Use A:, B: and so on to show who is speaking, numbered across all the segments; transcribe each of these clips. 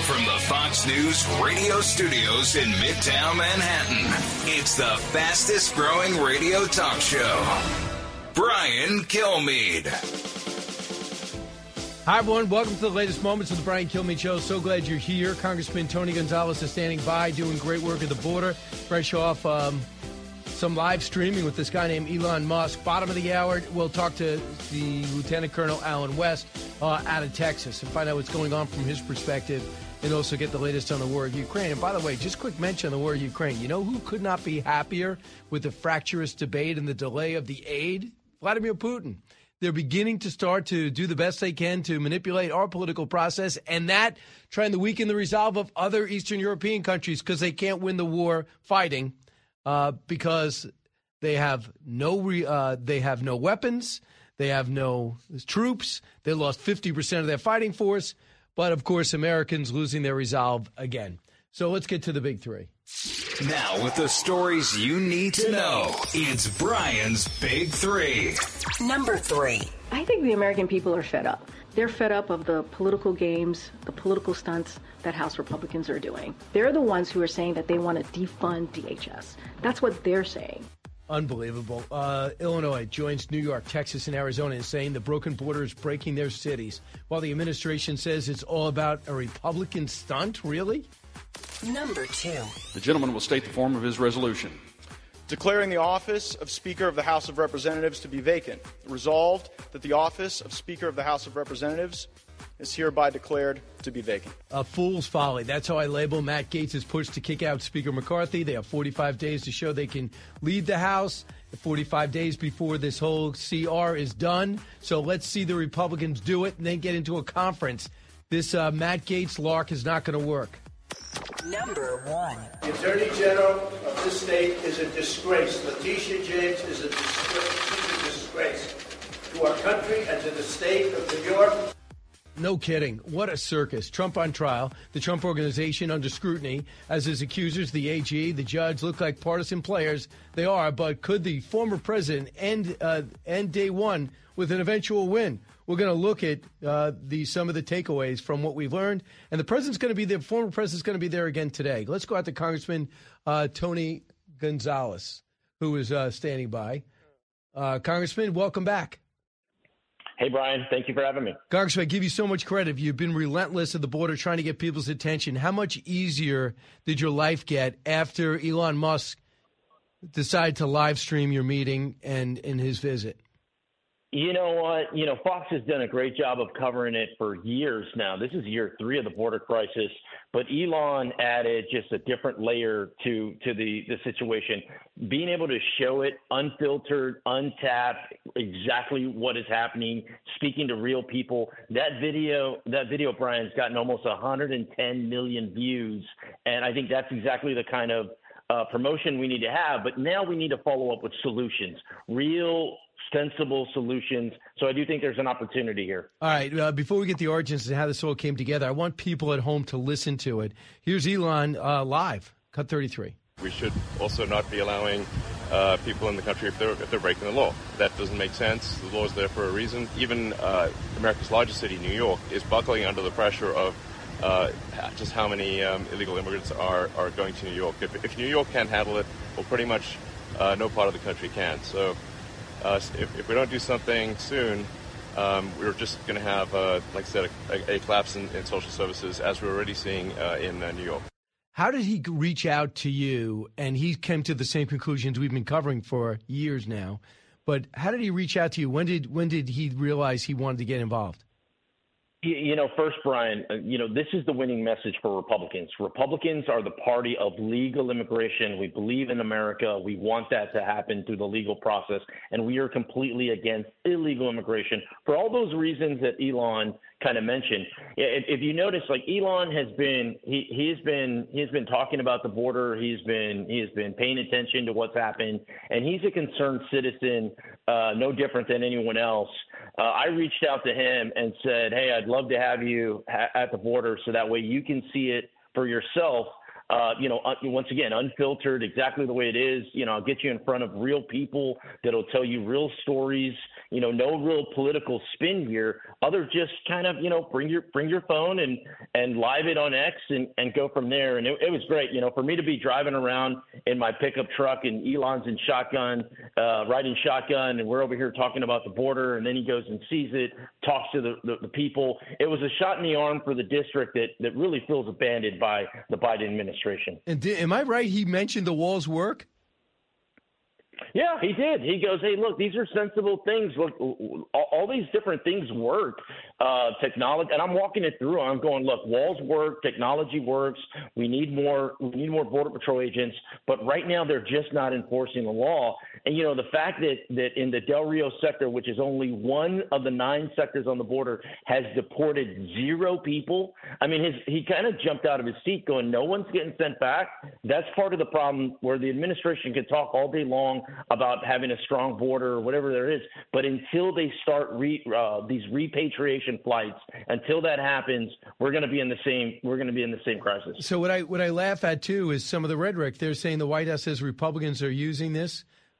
A: From the Fox News radio studios in Midtown Manhattan, it's the fastest growing radio talk show. Brian Kilmeade.
B: Hi, everyone. Welcome to the latest moments of the Brian Kilmeade Show. So glad you're here. Congressman Tony Gonzalez is standing by, doing great work at the border. Fresh off some live streaming with this guy named Elon Musk. Bottom of the hour, we'll talk to the Lieutenant Colonel Alan West out of Texas and find out what's going on from his perspective and also get the latest on the war of Ukraine. And by the way, just quick mention on the war of Ukraine. You know who could not be happier with the fractious debate and the delay of the aid? Vladimir Putin. They're beginning to start to do the best they can to manipulate our political process, and that trying to weaken the resolve of other Eastern European countries because they can't win the war fighting because they have no weapons, they have no troops, they lost 50% of their fighting force, but of course Americans losing their resolve again. So let's get to the big three.
A: Now, with the stories you need to know, it's Brian's Big Three.
C: Number 3.
D: I think the American people are fed up. They're fed up of the political games, the political stunts that House Republicans are doing. They're the ones who are saying that they want to defund DHS. That's what they're saying.
B: Unbelievable. Illinois joins New York, Texas, and Arizona in saying the broken border is breaking their cities, while the administration says it's all about a Republican stunt. Really?
C: Number 2.
E: The gentleman will state the form of his resolution.
F: Declaring the office of Speaker of the House of Representatives to be vacant. Resolved that the office of Speaker of the House of Representatives is hereby declared to be vacant.
B: A fool's folly. That's how I label Matt Gaetz' push to kick out Speaker McCarthy. They have 45 days to show they can lead the House. 45 days before this whole CR is done. So let's see the Republicans do it and then get into a conference. This Matt Gaetz lark is not going to work.
C: Number 1.
G: The Attorney General of this state is a disgrace. Letitia James is a disgrace to our country and to the state of New York.
B: No kidding. What a circus. Trump on trial. The Trump Organization under scrutiny as his accusers, the AG, the judge, look like partisan players. They are, but could the former president end day one with an eventual win? We're going to look at some of the takeaways from what we've learned. And the former president's going to be there again today. Let's go out to Congressman Tony Gonzalez, who is standing by. Congressman, welcome back.
H: Hey, Brian. Thank you for having me.
B: Congressman, I give you so much credit. You've been relentless at the border trying to get people's attention. How much easier did your life get after Elon Musk decided to live stream your meeting and his visit?
H: You know what? Fox has done a great job of covering it for years now. This is year 3 of the border crisis, but Elon added just a different layer to the situation. Being able to show it unfiltered, untapped, exactly what is happening, speaking to real people. That video, Brian's gotten almost 110 million views, and I think that's exactly the kind of promotion we need to have. But now we need to follow up with solutions, real sensible solutions. So I do think there's an opportunity here.
B: All right. Before we get the origins and how this all came together, I want people at home to listen to it. Here's Elon live, cut 33.
I: We should also not be allowing people in the country if they're breaking the law. That doesn't make sense. The law is there for a reason. Even America's largest city, New York, is buckling under the pressure of just how many illegal immigrants are going to New York. If New York can't handle it, well, pretty much no part of the country can. So if we don't do something soon, we're just going to have, like I said, a collapse in social services, as we're already seeing in New York.
B: How did he reach out to you? And he came to the same conclusions we've been covering for years now. But how did he reach out to you? When did he realize he wanted to get involved?
H: First, Brian, this is the winning message for Republicans. Republicans are the party of legal immigration. We believe in America. We want that to happen through the legal process. And we are completely against illegal immigration for all those reasons that Elon kind of mentioned. If you notice, like Elon has been, he's been talking about the border. He has been paying attention to what's happened, and he's a concerned citizen, no different than anyone else. I reached out to him and said, hey, I'd love to have you at the border so that way you can see it for yourself. once again, unfiltered, exactly the way it is. I'll get you in front of real people that'll tell you real stories. No real political spin here. Other just kind of, bring your phone and live it on X and go from there. And it was great, for me to be driving around in my pickup truck and Elon's in shotgun, riding shotgun, and we're over here talking about the border, and then he goes and sees it, talks to the people. It was a shot in the arm for the district that really feels abandoned by the Biden administration.
B: And am I right? He mentioned the walls work?
H: Yeah, he did. He goes, hey, look, these are sensible things. Look, all these different things work. Technology, and I'm walking it through. I'm going, look, walls work, technology works. We need more Border Patrol agents, but right now they're just not enforcing the law. And the fact that in the Del Rio sector, which is only one of the 9 sectors on the border, has deported 0 people. I mean, he kind of jumped out of his seat, going, no one's getting sent back. That's part of the problem, where the administration can talk all day long about having a strong border or whatever there is, but until they start these repatriation flights, until that happens, we're going to be in the same crisis.
B: So what I laugh at too is some of the rhetoric. They're saying the White House says Republicans are using this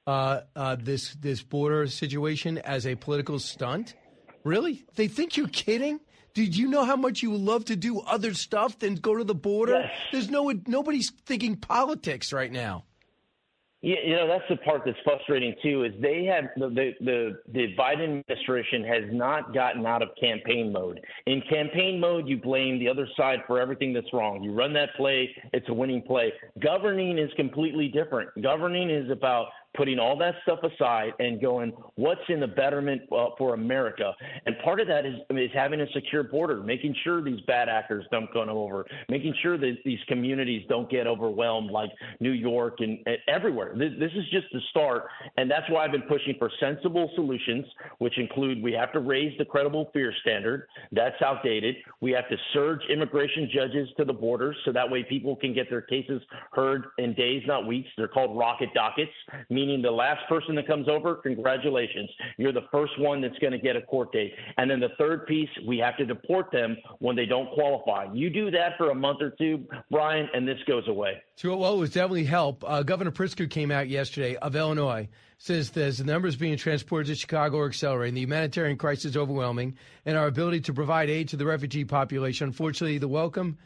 B: border situation as a political stunt. Really? They think you're kidding? Did you know how much you would love to do other stuff than go to the border?
H: Yes.
B: There's nobody's thinking politics right now.
H: Yeah, that's the part that's frustrating too. Is they have the Biden administration has not gotten out of campaign mode. In campaign mode, you blame the other side for everything that's wrong. You run that play, it's a winning play. Governing is completely different. Governing is about putting all that stuff aside and going, what's in the betterment for America? And part of that is having a secure border, making sure these bad actors don't come over, making sure that these communities don't get overwhelmed like New York and everywhere. This is just the start, and that's why I've been pushing for sensible solutions, which include we have to raise the credible fear standard. That's outdated. We have to surge immigration judges to the borders so that way people can get their cases heard in days, not weeks. They're called rocket dockets, meaning the last person that comes over, congratulations. You're the first one that's going to get a court date. And then the third piece, we have to deport them when they don't qualify. You do that for a month or two, Brian, and this goes away.
B: Sure, well, it would definitely help. Governor Pritzker came out yesterday of Illinois, says there's the numbers being transported to Chicago are accelerating, the humanitarian crisis is overwhelming, and our ability to provide aid to the refugee population. Unfortunately, the welcome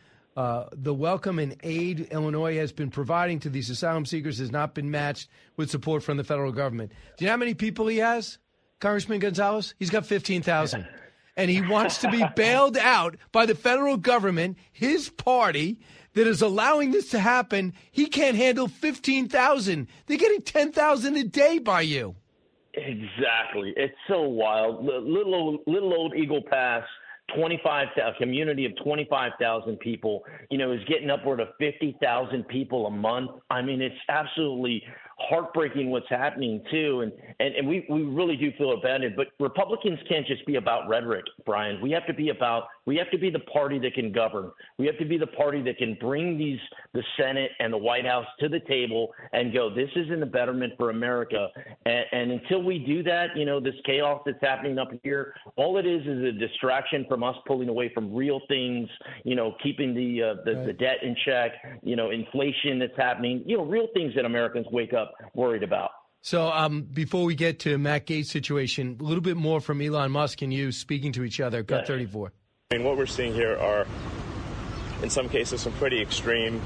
B: and aid Illinois has been providing to these asylum seekers has not been matched with support from the federal government. Do you know how many people he has, Congressman Gonzalez? He's got 15,000. And he wants to be bailed out by the federal government, his party, that is allowing this to happen. He can't handle 15,000. They're getting 10,000 a day by you.
H: Exactly. It's so wild. Little old Eagle Pass, a community of 25,000 people, is getting upward of 50,000 people a month. I mean, it's absolutely heartbreaking what's happening too, and we really do feel abandoned. But Republicans can't just be about rhetoric, Brian. We have to be the party that can govern. We have to be the party that can bring the Senate and the White House to the table and go, this is in the betterment for America. And until we do that, this chaos that's happening up here, all it is a distraction from us pulling away from real things, keeping the debt in check, inflation that's happening, real things that Americans wake up worried about.
B: So before we get to Matt Gaetz' situation, a little bit more from Elon Musk and you speaking to each other. Cut 34.
I: I mean, what we're seeing here are, in some cases, some pretty extreme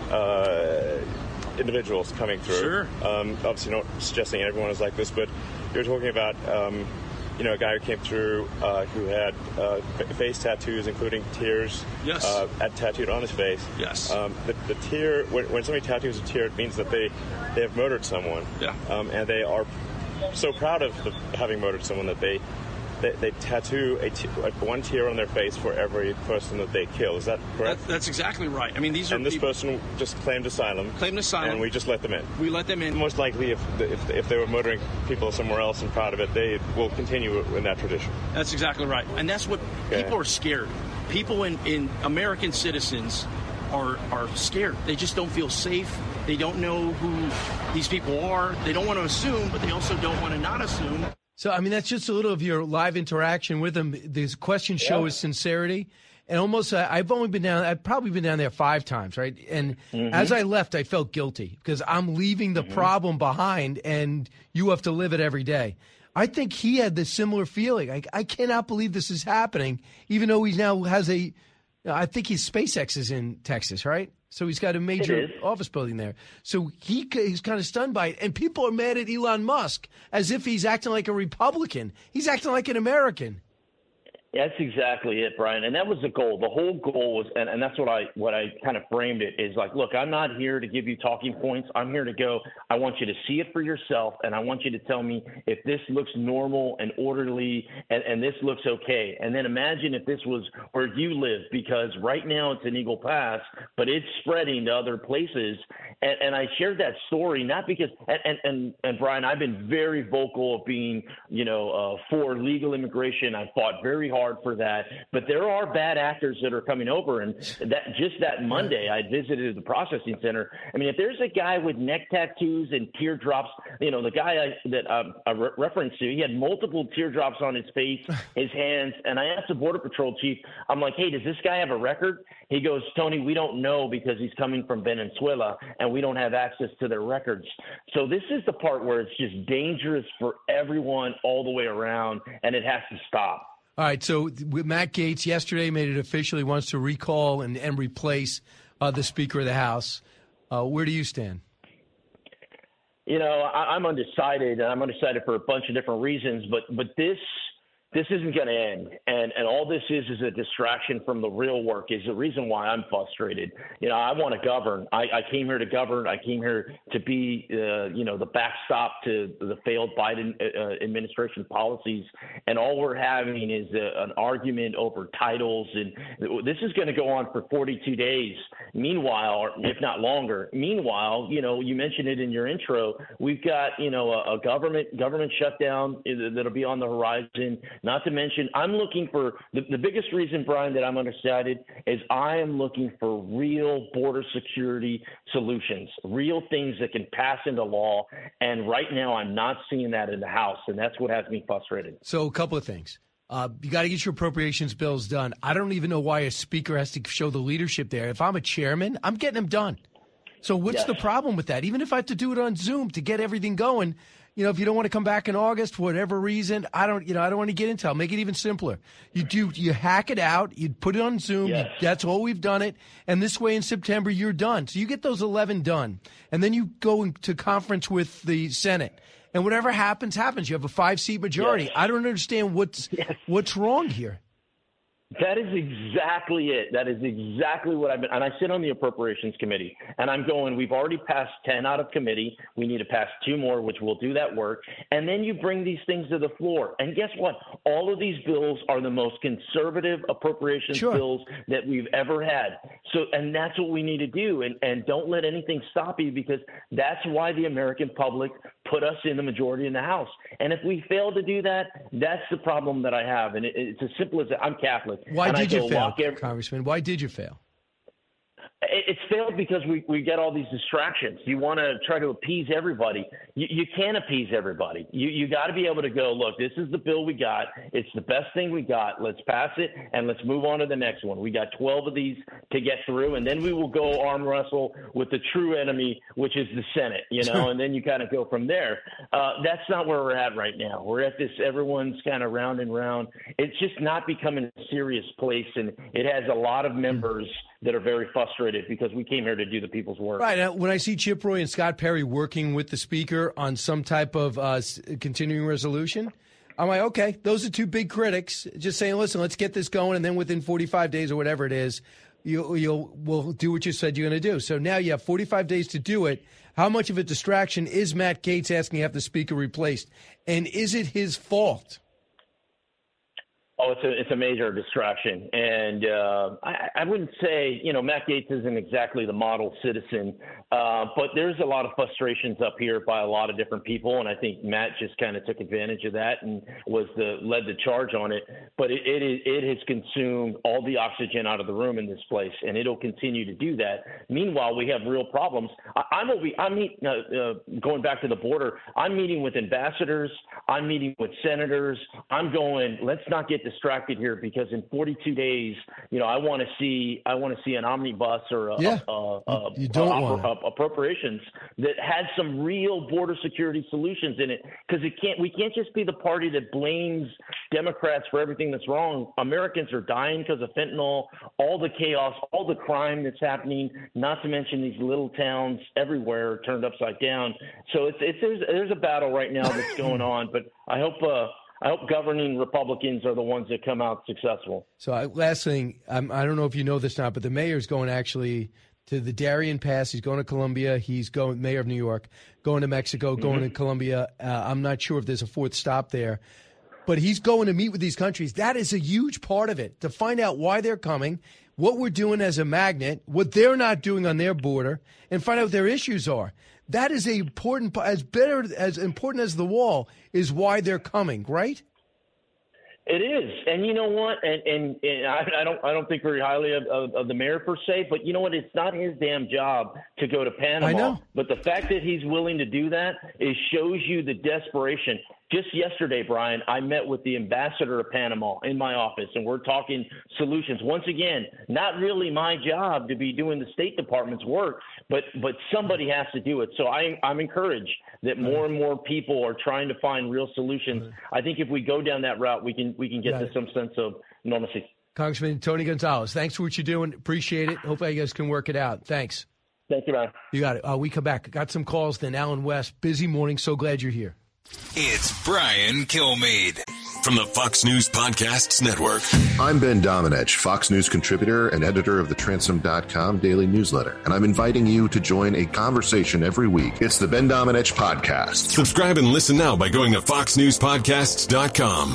I: individuals coming through.
E: Sure.
I: Obviously not suggesting everyone is like this, but you're talking about a guy who came through who had face tattoos, including tears.
E: Yes.
I: Tattooed on his face.
E: Yes.
I: The tear, when somebody tattoos a tear, it means that they have murdered someone.
E: Yeah.
I: And they are so proud of having murdered someone that they tattoo one tear on their face for every person that they kill. Is that correct?
E: That's exactly right. I mean, these are
I: and this person just claimed asylum. And we just let them in.
E: We let them in.
I: Most likely, if they were murdering people somewhere else and proud of it, they will continue in that tradition.
E: That's exactly right. And that's what people are scared. People in American citizens are scared. They just don't feel safe. They don't know who these people are. They don't want to assume, but they also don't want to not assume. So,
B: I mean, that's just a little of your live interaction with him. The question show is sincerity. And almost, I've probably been down there 5 times, right? And as I left, I felt guilty because I'm leaving the problem behind, and you have to live it every day. I think he had the similar feeling. I cannot believe this is happening, even though he now has I think SpaceX is in Texas, right? So he's got a major office building there. So he's kind of stunned by it. And people are mad at Elon Musk as if he's acting like a Republican. He's acting like an American.
H: That's exactly it, Brian. And that was the goal. The whole goal was, and that's what I kind of framed it, is like, look, I'm not here to give you talking points. I'm here to go, I want you to see it for yourself, and I want you to tell me if this looks normal and orderly and this looks okay. And then imagine if this was where you live, because right now it's in Eagle Pass, but it's spreading to other places. And I shared that story not because, and Brian, I've been very vocal of being, for legal immigration. I fought very hard for that, but there are bad actors that are coming over, and that Monday I visited the processing center. I mean, if there's a guy with neck tattoos and teardrops, the guy I referenced to, he had multiple teardrops on his face, his hands, and I asked the Border Patrol chief, I'm like, hey, does this guy have a record? He goes, Tony, we don't know because he's coming from Venezuela and we don't have access to their records. So this is the part where it's just dangerous for everyone all the way around, and it has to stop.
B: All right, so Matt Gaetz yesterday made it official. He wants to recall and replace the Speaker of the House. Where do you stand?
H: I'm undecided, and I'm undecided for a bunch of different reasons, but this isn't going to end. And all this is a distraction from the real work, is the reason why I'm frustrated. I want to govern. I came here to govern. I came here to be, the backstop to the failed Biden administration policies. And all we're having is an argument over titles. And this is going to go on for 42 days. Meanwhile, or if not longer, you mentioned it in your intro, we've got, a government shutdown that'll be on the horizon. Not to mention, I'm looking for the biggest reason, Brian, that I'm undecided is I am looking for real border security solutions, real things that can pass into law. And right now, I'm not seeing that in the House, and that's what has me frustrated.
B: So a couple of things. You got to get your appropriations bills done. I don't even know why a speaker has to show the leadership there. If I'm a chairman, I'm getting them done. So what's the problem with that? Even if I have to do it on Zoom to get everything going, if you don't want to come back in August for whatever reason, I don't want to get into it. I'll make it even simpler. You hack it out, you put it on Zoom.
H: Yes.
B: That's all we've done it. And this way in September, you're done. So you get those 11 done. And then you go into conference with the Senate. And whatever happens, happens. You have a 5-seat majority. Yes. I don't understand what's wrong here.
H: That is exactly it. That is exactly what I've been. And I sit on the Appropriations Committee, and I'm going, we've already passed 10 out of committee. We need to pass 2 more, which will do that work. And then you bring these things to the floor. And guess what? All of these bills are the most conservative appropriations bills that we've ever had. So, and that's what we need to do. And don't let anything stop you, because that's why the American public put us in the majority in the House. And if we fail to do that, that's the problem that I have. And it's as simple as that. I'm Catholic.
B: Why did you fail, Congressman? Why did you fail?
H: It's failed because we get all these distractions. You want to try to appease everybody. You can't appease everybody. You got to be able to go, look, this is the bill we got. It's the best thing we got. Let's pass it, and let's move on to the next one. We got 12 of these to get through, and then we will go arm wrestle with the true enemy, which is the Senate, and then you kind of go from there. That's not where we're at right now. We're at this, everyone's kind of round and round. It's just not becoming a serious place, and it has a lot of members that are very frustrated because we came here to do the people's work.
B: Right. When I see Chip Roy and Scott Perry working with the Speaker on some type of continuing resolution, I'm like, okay, those are 2 big critics just saying, listen, let's get this going, and then within 45 days or whatever it is, we'll do what you said you're going to do. So now you have 45 days to do it. How much of a distraction is Matt Gaetz asking to have the Speaker replaced? And is it his fault?
H: Oh, it's a major distraction. And I wouldn't say, Matt Gaetz isn't exactly the model citizen, but there's a lot of frustrations up here by a lot of different people. And I think Matt just kind of took advantage of that and led the charge on it. But it has consumed all the oxygen out of the room in this place, and it'll continue to do that. Meanwhile, we have real problems. Going back to the border, I'm meeting with ambassadors. I'm meeting with senators. I'm going, let's not get distracted here because in 42 days, I want to see an omnibus or appropriations that had some real border security solutions in it, because we can't just be the party that blames Democrats for everything that's wrong. Americans are dying because of fentanyl, all the chaos, all the crime that's happening, not to mention these little towns everywhere turned upside down. So there's a battle right now that's going on, but I hope governing Republicans are the ones that come out successful.
B: So last thing, I don't know if you know this now, but the mayor's going actually to the Darien Pass. He's going to Colombia. He's going, mayor of New York, going to Mexico, going to Colombia. I'm not sure if there's a fourth stop there, but he's going to meet with these countries. That is a huge part of it, to find out why they're coming, what we're doing as a magnet, what they're not doing on their border, and find out what their issues are. That is important as important as the wall is why they're coming, right?
H: It is, and you know what? And I don't think very highly of the mayor per se, but you know what? It's not his damn job to go to Panama.
B: I know.
H: But the fact that he's willing to do that shows you the desperation. Just yesterday, Brian, I met with the ambassador of Panama in my office, and we're talking solutions. Once again, not really my job to be doing the State Department's work, but somebody has to do it. So I'm encouraged that more and more people are trying to find real solutions. I think if we go down that route, we can get to some sense of normalcy.
B: Congressman Tony Gonzalez, thanks for what you're doing. Appreciate it. Hope you guys can work it out. Thanks.
H: Thank you, Brian.
B: You got it. We come back. Got some calls then. Alan West, busy morning. So glad you're here.
A: It's Brian Kilmeade
J: from the Fox News Podcasts Network.
K: I'm Ben Domenech, Fox News contributor and editor of the Transom.com daily newsletter, and I'm inviting you to join a conversation every week. It's the Ben Domenech Podcast.
J: Subscribe and listen now by going to foxnewspodcasts.com.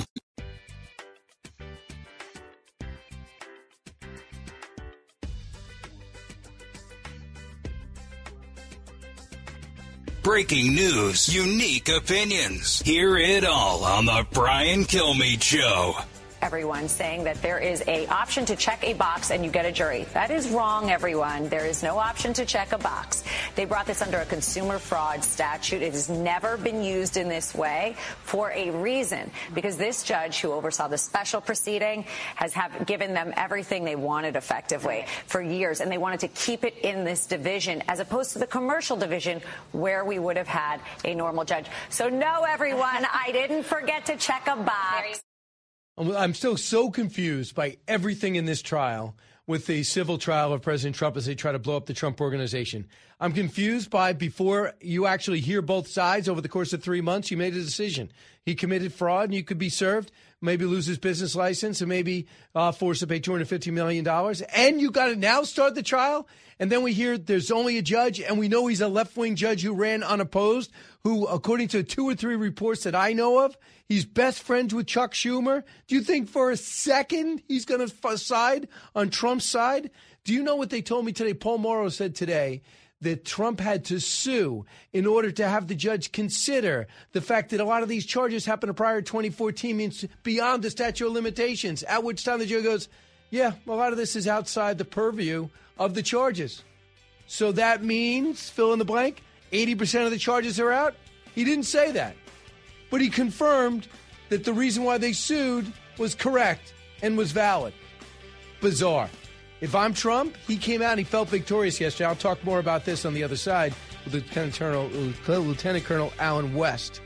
A: Breaking news, unique opinions. Hear it all on the Brian Kilmeade Show.
L: Everyone saying that there is a option to check a box and you get a jury. That is wrong, everyone. There is no option to check a box. They brought this under a consumer fraud statute. It has never been used in this way for a reason, because this judge who oversaw the special proceeding has given them everything they wanted effectively for years, and they wanted to keep it in this division as opposed to the commercial division where we would have had a normal judge. So no, everyone, I didn't forget to check a box.
B: I'm still so confused by everything in this trial with the civil trial of President Trump as they try to blow up the Trump Organization. I'm confused by, before you actually hear both sides over the course of 3 months, you made a decision. He committed fraud and you could be served, maybe lose his business license and maybe forced to pay $250 million. And you got to now start the trial. And then we hear there's only a judge, and we know he's a left-wing judge who ran unopposed, who, according to 2 or 3 reports that I know of, he's best friends with Chuck Schumer. Do you think for a second he's going to side on Trump's side? Do you know what they told me today? Paul Morrow said today that Trump had to sue in order to have the judge consider the fact that a lot of these charges happened prior to 2014, means beyond the statute of limitations, at which time the judge goes, yeah, a lot of this is outside the purview of the charges. So that means, fill in the blank, 80% of the charges are out? He didn't say that. But he confirmed that the reason why they sued was correct and was valid. Bizarre. If I'm Trump, he came out and he felt victorious yesterday. I'll talk more about this on the other side with Lieutenant Colonel Alan West.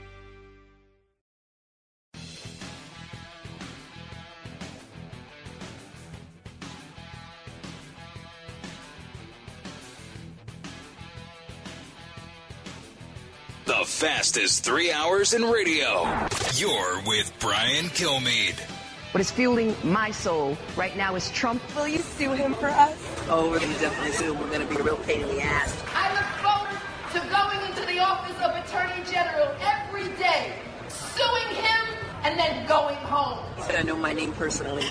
A: The fastest 3 hours in radio. You're with Brian Kilmeade.
M: What is fueling my soul right now is Trump.
N: Will you sue him for us?
M: Oh, we're going to definitely sue him. We're going to be a real pain in the ass.
N: I look forward to going into the office of Attorney General every day, suing him, and then going home.
M: I know my name personally.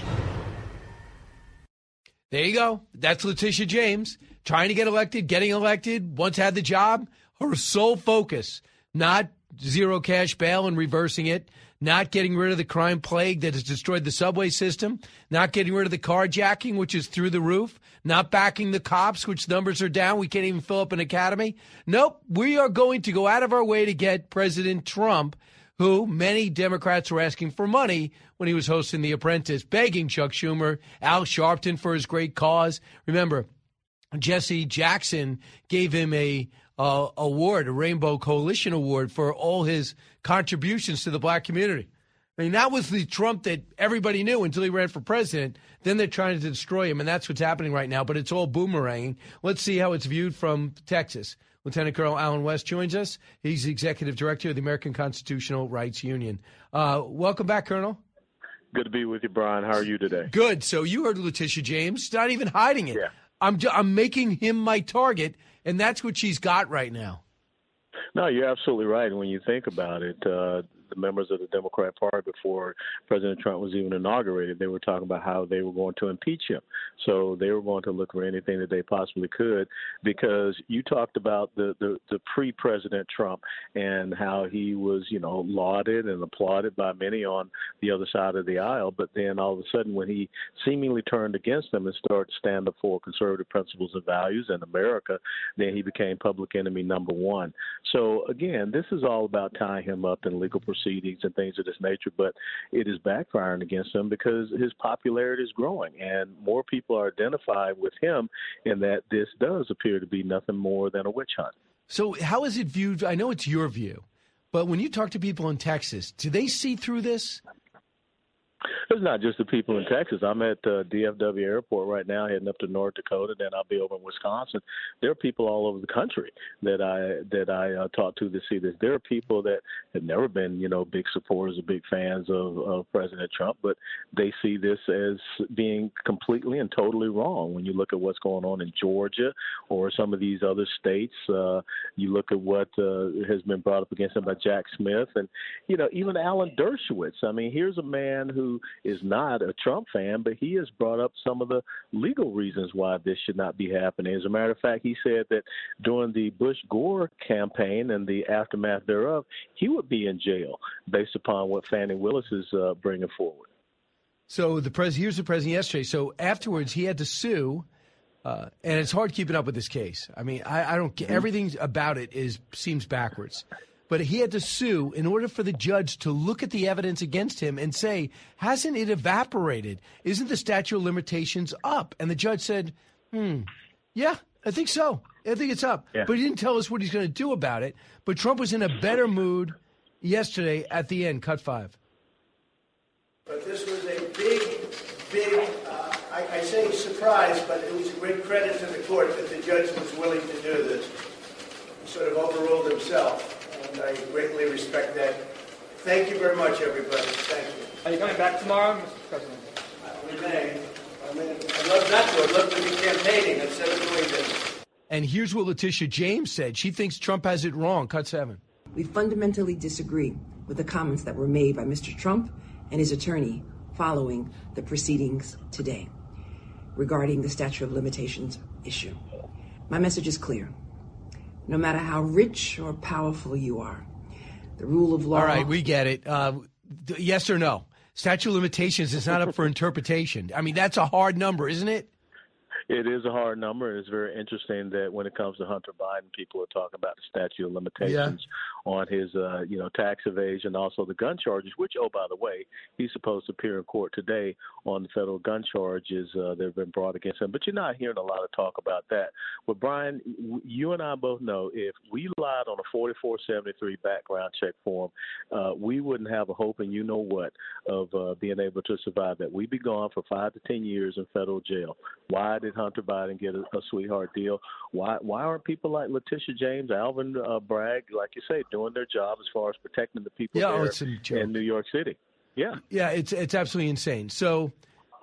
B: There you go. That's Letitia James, trying to get elected, getting elected, once had the job. Her sole focus, not zero cash bail and reversing it, not getting rid of the crime plague that has destroyed the subway system, not getting rid of the carjacking, which is through the roof, not backing the cops, which numbers are down. We can't even fill up an academy. Nope, we are going to go out of our way to get President Trump, who many Democrats were asking for money when he was hosting The Apprentice, begging Chuck Schumer, Al Sharpton for his great cause. Remember, Jesse Jackson gave him a award, a Rainbow Coalition Award, for all his contributions to the black community. I mean, that was the Trump that everybody knew until he ran for president. Then they're trying to destroy him, and that's what's happening right now. But it's all boomeranging. Let's see how it's viewed from Texas. Lieutenant Colonel Alan West joins us. He's the executive director of the American Constitutional Rights Union. Welcome back, Colonel.
O: Good to be with you, Brian. How are you today?
B: Good. So you heard Letitia James, not even hiding it.
O: Yeah.
B: I'm making him my target, and that's what she's got right now.
O: No, you're absolutely right. When you think about it, the members of the Democrat Party, before President Trump was even inaugurated, they were talking about how they were going to impeach him. So they were going to look for anything that they possibly could, because you talked about the pre-President Trump and how he was, lauded and applauded by many on the other side of the aisle. But then all of a sudden, when he seemingly turned against them and started to stand up for conservative principles and values in America, then he became public enemy number one. So again, this is all about tying him up in legal proceedings and things of this nature, but it is backfiring against him because his popularity is growing and more people are identified with him, and that this does appear to be nothing more than a witch hunt. So how is it viewed? I know it's your view, but when you talk to people in Texas, do they see through this? It's not just the people in Texas. I'm at DFW Airport right now, heading up to North Dakota. Then I'll be over in Wisconsin. There are people all over the country that I talk to see this. There are people that have never been, big supporters or big fans of President Trump, but they see this as being completely and totally wrong. When you look at what's going on in Georgia or some of these other states, you look at what has been brought up against him by Jack Smith and, even Alan Dershowitz. I mean, here's a man who is not a Trump fan, but he has brought up some of the legal reasons why this should not be happening. As a matter of fact, he said that during the Bush-Gore campaign and the aftermath thereof, he would be in jail based upon what Fani Willis is bringing forward. So here's the president yesterday. So afterwards, he had to sue, and it's hard keeping up with this case. I mean, I don't get everything about it seems backwards. But he had to sue in order for the judge to look at the evidence against him and say, hasn't it evaporated? Isn't the statute of limitations up? And the judge said, yeah, I think so. I think it's up. Yeah. But he didn't tell us what he's going to do about it. But Trump was in a better mood yesterday at the end, cut 5.
G: But this was a big, I say surprise, but it was a great credit to the court that the judge was willing to do this. He sort of overruled himself. And I greatly respect that. Thank you very much, everybody. Thank you.
P: Are you coming back tomorrow, Mr. President?
G: We may. I'd love not to. I'd love to be campaigning instead of doing this.
B: And here's what Letitia James said. She thinks Trump has it wrong. Cut 7.
Q: We fundamentally disagree with the comments that were made by Mr. Trump and his attorney following the proceedings today regarding the statute of limitations issue. My message is clear. No matter how rich or powerful you are, the rule of law... All right, we get it. Yes or no? Statute of limitations is not up for interpretation. I mean, that's a hard number, isn't it? It is a hard number. It's very interesting that when it comes to Hunter Biden, people are talking about the statute of limitations on his, tax evasion, also the gun charges, which, oh, by the way, he's supposed to appear in court today on the federal gun charges that have been brought against him. But you're not hearing a lot of talk about that. But, Brian, you and I both know if we lied on a 4473 background check form, we wouldn't have a hope, and you know what, of being able to survive that. We'd be gone for 5 to 10 years in federal jail. Why did Hunter Biden get a sweetheart deal? Why aren't people like Letitia James, Alvin Bragg, like you say, doing their job as far as protecting the people there in New York City? Yeah, it's absolutely insane. So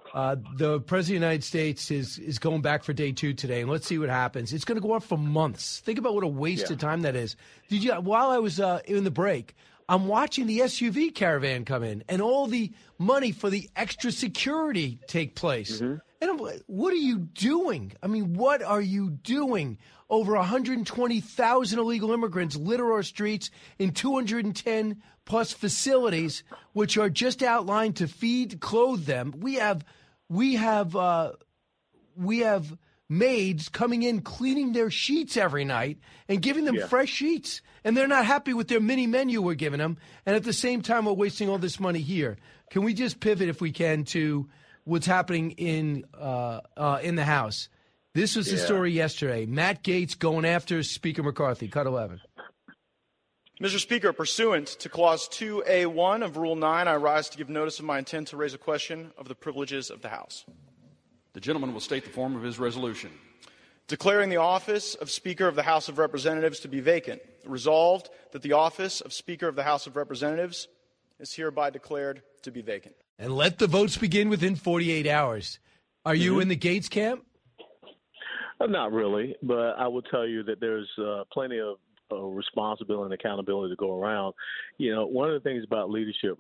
Q: the president of the United States is going back for day 2 today, and let's see what happens. It's going to go on for months. Think about what a waste of time that is. While I was in the break, I'm watching the SUV caravan come in and all the money for the extra security take place. Mm-hmm. And I'm like, what are you doing? I mean, what are you doing? Over 120,000 illegal immigrants litter our streets in 210 plus facilities, which are just outlined to feed, clothe them. We have
B: maids coming in, cleaning their sheets every night and giving them fresh sheets. And they're not happy with their mini menu we're giving them. And at the same time, we're wasting all this money here. Can we just pivot, if we can, to what's happening in the House? This was the story yesterday. Matt Gaetz going after Speaker McCarthy. Cut 11.
F: Mr. Speaker, pursuant to Clause 2A1 of Rule 9, I rise to give notice of my intent to raise a question of the privileges of the House.
R: The gentleman will state the form of his resolution.
F: Declaring the office of Speaker of the House of Representatives to be vacant. Resolved that the office of Speaker of the House of Representatives is hereby declared to be vacant.
B: And let the votes begin within 48 hours. Are you in the Gaetz camp?
O: Not really, but I will tell you that there's plenty of responsibility and accountability to go around. You know, one of the things about leadership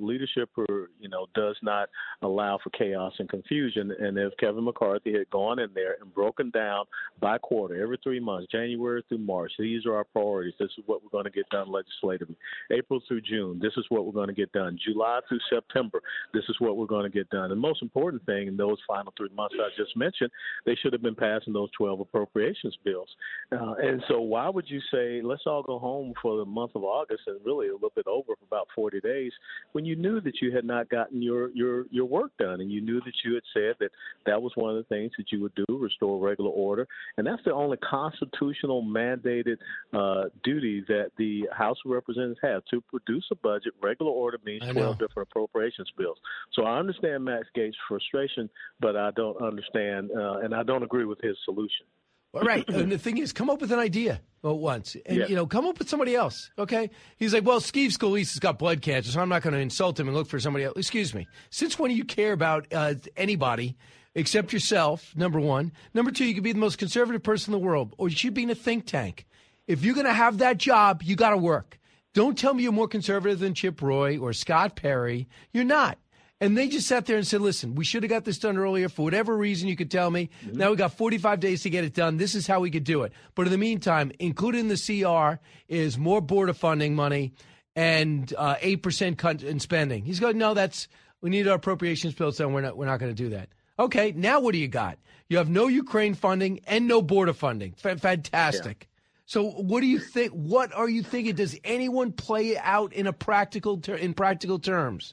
O: does not allow for chaos and confusion. And if Kevin McCarthy had gone in there and broken down by quarter, every 3 months, January through March, these are our priorities. This is what we're going to get done legislatively. April through June, this is what we're going to get done. July through September, this is what we're going to get done. And the most important thing in those final 3 months I just mentioned, they should have been passing those 12 appropriations bills. And so why would you say, let's all go home for the month of August and really a little bit over for about 40 days when you knew that you had not gotten your work done, and you knew that you had said that was one of the things that you would do, restore regular order. And that's the only constitutional mandated duty that the House of Representatives have, to produce a budget. Regular order means 12 different appropriations bills. So I understand Matt Gaetz' frustration, but I don't understand and I don't agree with his solution.
B: All right. And the thing is, come up with an idea once. And, come up with somebody else, okay? He's like, well, Steve Scalise has got blood cancer, so I'm not going to insult him and look for somebody else. Excuse me. Since when do you care about anybody except yourself, number one? Number two, you could be the most conservative person in the world, or you should be in a think tank. If you're going to have that job, you got to work. Don't tell me you're more conservative than Chip Roy or Scott Perry. You're not. And they just sat there and said, listen, we should have got this done earlier for whatever reason you could tell me. Mm-hmm. Now we got 45 days to get it done. This is how we could do it. But in the meantime, included in the CR is more border funding money and 8% cut in spending. He's going, no, we need our appropriations bill, so we're not going to do that. Okay, now what do you got? You have no Ukraine funding and no border funding. Fantastic. Yeah. So what do you think? What are you thinking? Does anyone play out in practical terms?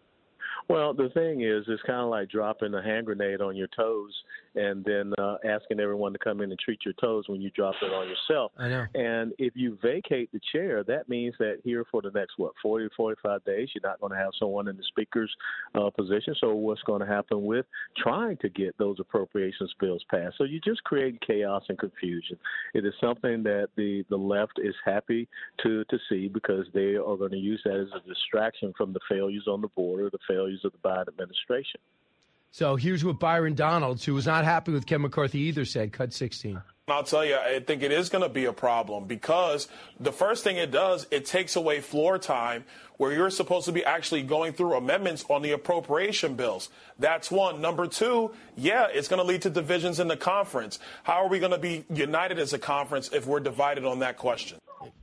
O: Well, the thing is, it's kind of like dropping a hand grenade on your toes and then asking everyone to come in and treat your toes when you drop it on yourself.
B: I know.
O: And if you vacate the chair, that means that here for the next, 40 to 45 days, you're not going to have someone in the speaker's position. So what's going to happen with trying to get those appropriations bills passed? So you just create chaos and confusion. It is something that the left is happy to see, because they are going to use that as a distraction from the failures on the border, the failures of the Biden administration.
B: So here's what Byron Donalds, who was not happy with Kevin McCarthy either, said. Cut 16.
S: I'll tell you, I think it is going to be a problem, because the first thing it does, it takes away floor time where you're supposed to be actually going through amendments on the appropriation bills. That's one. Number two, it's going to lead to divisions in the conference. How are we going to be united as a conference if we're divided on that question?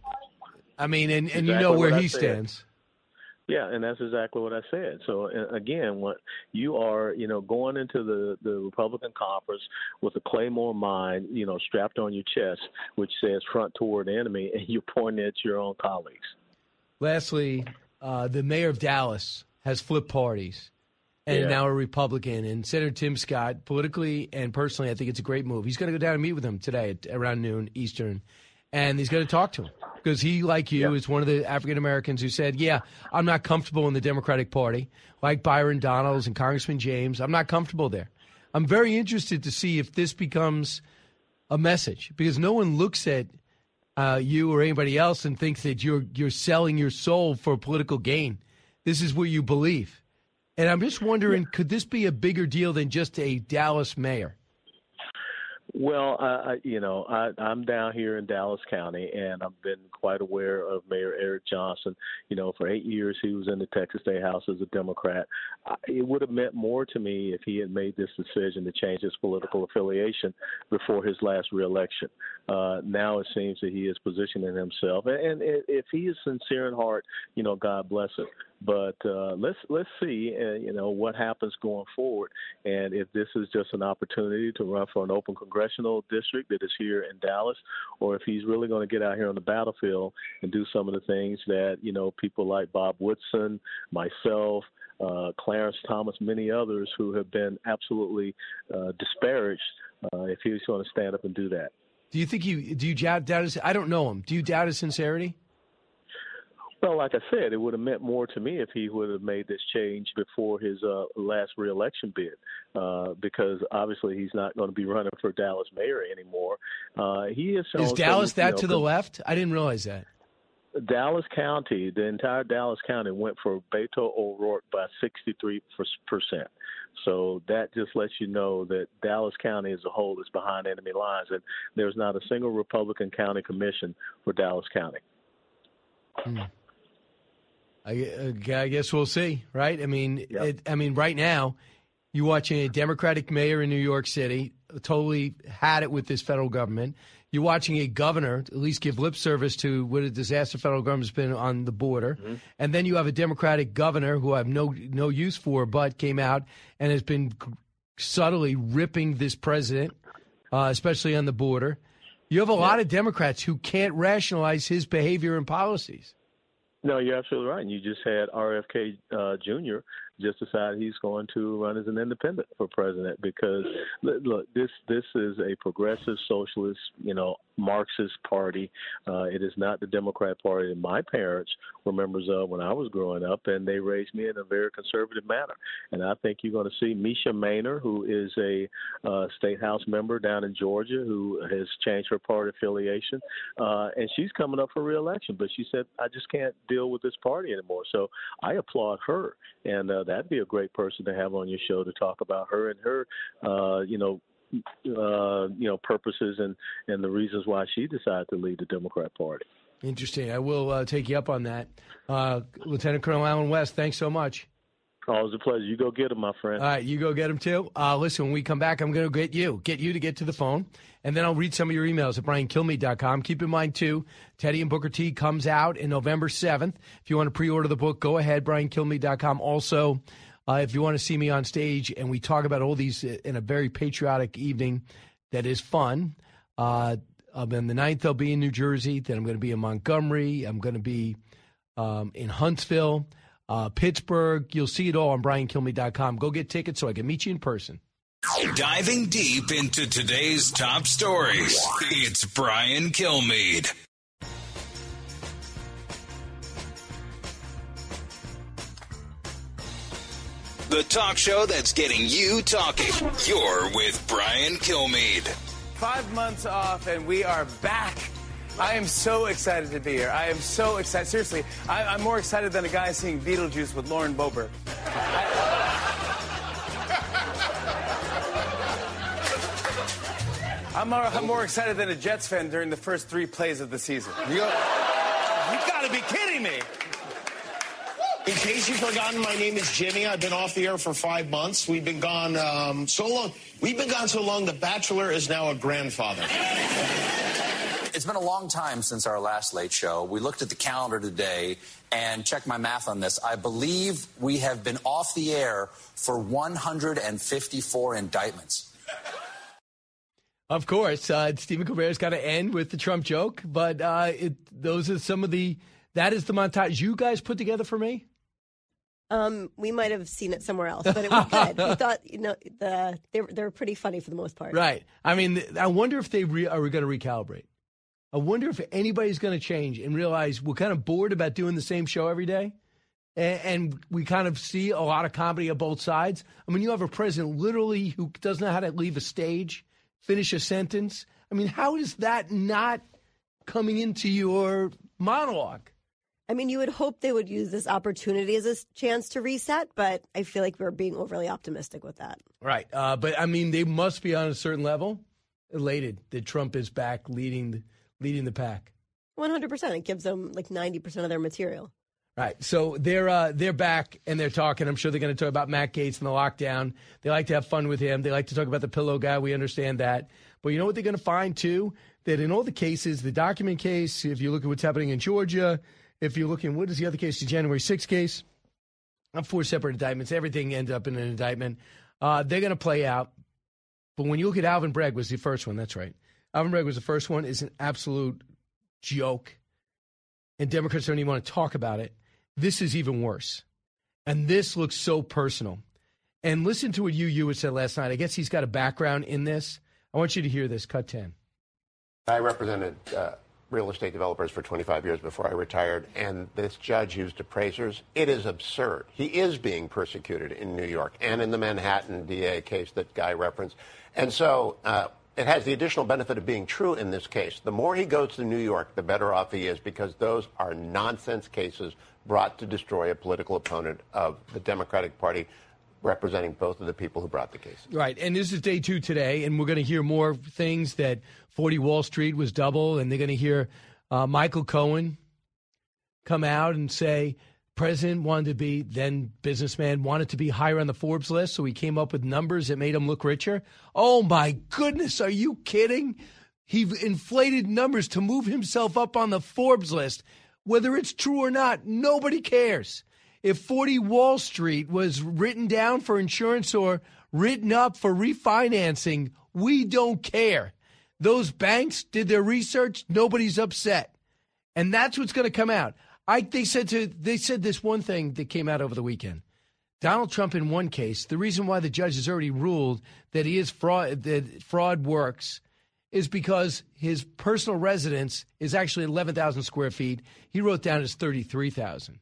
B: I mean, and exactly, you know where he stands.
O: Yeah, and that's exactly what I said. So, again, what you are, going into the Republican conference with a Claymore mine, strapped on your chest, which says front toward enemy, and you're pointing at your own colleagues.
B: Lastly, the mayor of Dallas has flipped parties and now a Republican. And Senator Tim Scott, politically and personally, I think it's a great move. He's going to go down and meet with him today at around noon Eastern, and he's going to talk to him. Because he, like you, is one of the African-Americans who said, I'm not comfortable in the Democratic Party. Like Byron Donalds and Congressman James, I'm not comfortable there. I'm very interested to see if this becomes a message, because no one looks at you or anybody else and thinks that you're selling your soul for political gain. This is what you believe. And I'm just wondering, could this be a bigger deal than just a Dallas mayor?
O: Well, I'm down here in Dallas County, and I've been quite aware of Mayor Eric Johnson. For 8 years, he was in the Texas State House as a Democrat. It would have meant more to me if he had made this decision to change his political affiliation before his last reelection. Now it seems that he is positioning himself. And if he is sincere in heart, God bless him. But let's see, what happens going forward, and if this is just an opportunity to run for an open congressional district that is here in Dallas, or if he's really going to get out here on the battlefield and do some of the things that people like Bob Woodson, myself, Clarence Thomas, many others who have been absolutely disparaged, if he's going to stand up and do that.
B: Do you doubt his? I don't know him. Do you doubt his sincerity?
O: Well, like I said, it would have meant more to me if he would have made this change before his last reelection bid, because obviously he's not going to be running for Dallas mayor anymore.
B: Is Dallas to the left? I didn't realize that.
O: Dallas County, the entire Dallas County went for Beto O'Rourke by 63%. So that just lets you know that Dallas County as a whole is behind enemy lines, and there's not a single Republican county commission for Dallas County.
B: I guess we'll see, right? I mean, right now, you're watching a Democratic mayor in New York City totally had it with this federal government. You're watching a governor at least give lip service to what a disaster federal government's been on the border. Mm-hmm. And then you have a Democratic governor who I have no use for, but came out and has been subtly ripping this president, especially on the border. You have a lot of Democrats who can't rationalize his behavior and policies.
O: No, you're absolutely right. And you just had RFK Jr. just decide he's going to run as an independent for president because, look, this is a progressive socialist, Marxist party. It is not the Democrat Party that my parents were members of when I was growing up, and they raised me in a very conservative manner. And I think you're going to see Misha Maynor, who is a state house member down in Georgia, who has changed her party affiliation, and she's coming up for re-election. But she said, I just can't deal with this party anymore. So I applaud her, and that'd be a great person to have on your show to talk about her and her, purposes and the reasons why she decided to lead the Democrat Party.
B: Interesting. I will take you up on that. Lieutenant Colonel Allen West, thanks so much.
O: Always a pleasure. You go get him, my friend.
B: All right, you go get him, too. Listen, when we come back, I'm going to get you to get to the phone, and then I'll read some of your emails at BrianKilmeade.com. Keep in mind, too, Teddy and Booker T comes out in November 7th. If you want to pre-order the book, go ahead, BrianKilmeade.com. Also, if you want to see me on stage and we talk about all these in a very patriotic evening that is fun, on the 9th, I'll be in New Jersey. Then I'm going to be in Montgomery. I'm going to be in Huntsville. Pittsburgh. You'll see it all on BrianKilmeade.com. Go get tickets so I can meet you in person.
A: Diving deep into today's top stories, it's Brian Kilmeade. The talk show that's getting you talking. You're with Brian Kilmeade.
T: 5 months off and we are back. I am so excited to be here. I am so excited. Seriously, I'm more excited than a guy seeing Beetlejuice with Lauren Boebert. I'm more excited than a Jets fan during the first 3 plays of the season. You gotta be kidding me.
U: In case you've forgotten, my name is Jimmy. I've been off the air for 5 months. We've been gone so long. We've been gone so long, the Bachelor is now a grandfather.
V: It's been a long time since our last late show. We looked at the calendar today and checked my math on this. I believe we have been off the air for 154 indictments.
B: Of course, Stephen Colbert's got to end with the Trump joke, but those are some of that is the montage you guys put together for me?
W: We might have seen it somewhere else, but it was good. We thought, they were pretty funny for the most part.
B: Right. I mean, I wonder if they are going to recalibrate. I wonder if anybody's going to change and realize we're kind of bored about doing the same show every day. And we kind of see a lot of comedy on both sides. I mean, you have a president literally who doesn't know how to leave a stage, finish a sentence. I mean, how is that not coming into your monologue?
W: I mean, you would hope they would use this opportunity as a chance to reset, but I feel like we're being overly optimistic with that.
B: Right. But, I mean, they must be on a certain level elated that Trump is back leading the pack.
W: 100%. It gives them like 90% of their material.
B: Right. So they're back and they're talking. I'm sure they're going to talk about Matt Gaetz and the lockdown. They like to have fun with him. They like to talk about the pillow guy. We understand that. But you know what they're going to find, too? That in all the cases, the document case, if you look at what's happening in Georgia, if you're looking, what is the other case, the January 6th case? 4 separate indictments. Everything ends up in an indictment. They're going to play out. But when you look at Alvin Bragg was the first one, that's right. Alvin Bragg was the first one. It's an absolute joke. And Democrats don't even want to talk about it. This is even worse. And this looks so personal. And listen to what Hewitt said last night. I guess he's got a background in this. I want you to hear this. Cut 10.
C: I represented real estate developers for 25 years before I retired, and this judge used appraisers. It is absurd. He is being persecuted in New York and in the Manhattan DA case that Guy referenced. And so it has the additional benefit of being true in this case. The more he goes to New York, the better off he is, because those are nonsense cases brought to destroy a political opponent of the Democratic Party, representing both of the people who brought the case.
B: Right, and this is day 2 today, and we're going to hear more things that 40 Wall Street was double, and they're going to hear Michael Cohen come out and say president wanted to be, then businessman, wanted to be higher on the Forbes list, so he came up with numbers that made him look richer. Oh, my goodness, are you kidding? He inflated numbers to move himself up on the Forbes list. Whether it's true or not, nobody cares. If 40 Wall Street was written down for insurance or written up for refinancing, we don't care. Those banks did their research. Nobody's upset. And that's what's going to come out. They said this one thing that came out over the weekend. Donald Trump in one case, the reason why the judge has already ruled that he is fraud, that fraud works, is because his personal residence is actually 11,000 square feet. He wrote down as 33,000.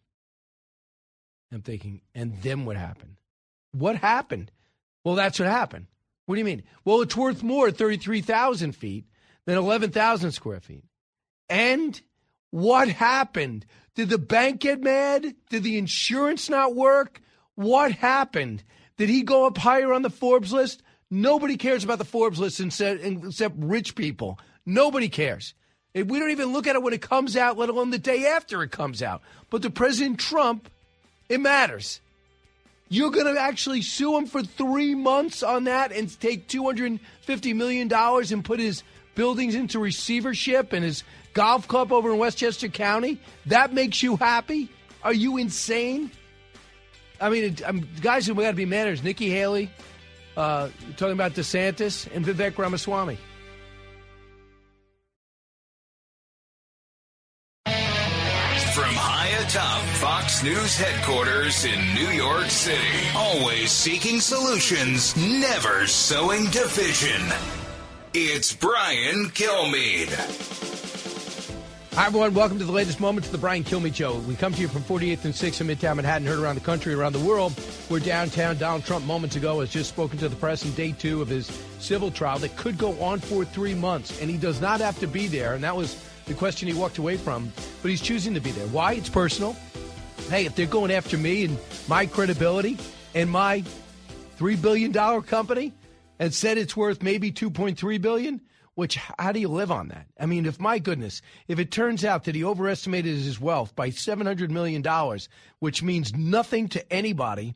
B: I'm thinking, and then what happened? What happened? Well, that's what happened. What do you mean? Well, it's worth more at 33,000 feet than 11,000 square feet. And what happened? Did the bank get mad? Did the insurance not work? What happened? Did he go up higher on the Forbes list? Nobody cares about the Forbes list except rich people. Nobody cares. We don't even look at it when it comes out, let alone the day after it comes out. But to President Trump, it matters. You're going to actually sue him for 3 months on that and take $250 million and put his buildings into receivership and his golf club over in Westchester County? That makes you happy? Are you insane? I mean, guys who got to be managed, Nikki Haley, talking about DeSantis, and Vivek Ramaswamy.
A: From high atop Fox News headquarters in New York City, always seeking solutions, never sowing division. It's Brian Kilmeade.
B: Hi, everyone. Welcome to the latest moments of the Brian Kilmeade Show. We come to you from 48th and 6th in Midtown Manhattan, heard around the country, around the world. We're downtown. Donald Trump moments ago has just spoken to the press in day 2 of his civil trial that could go on for 3 months, and he does not have to be there, and that was the question he walked away from, but he's choosing to be there. Why? It's personal. Hey, if they're going after me and my credibility and my $3 billion company and said it's worth maybe $2.3 billion, which, how do you live on that? I mean, if it turns out that he overestimated his wealth by $700 million, which means nothing to anybody,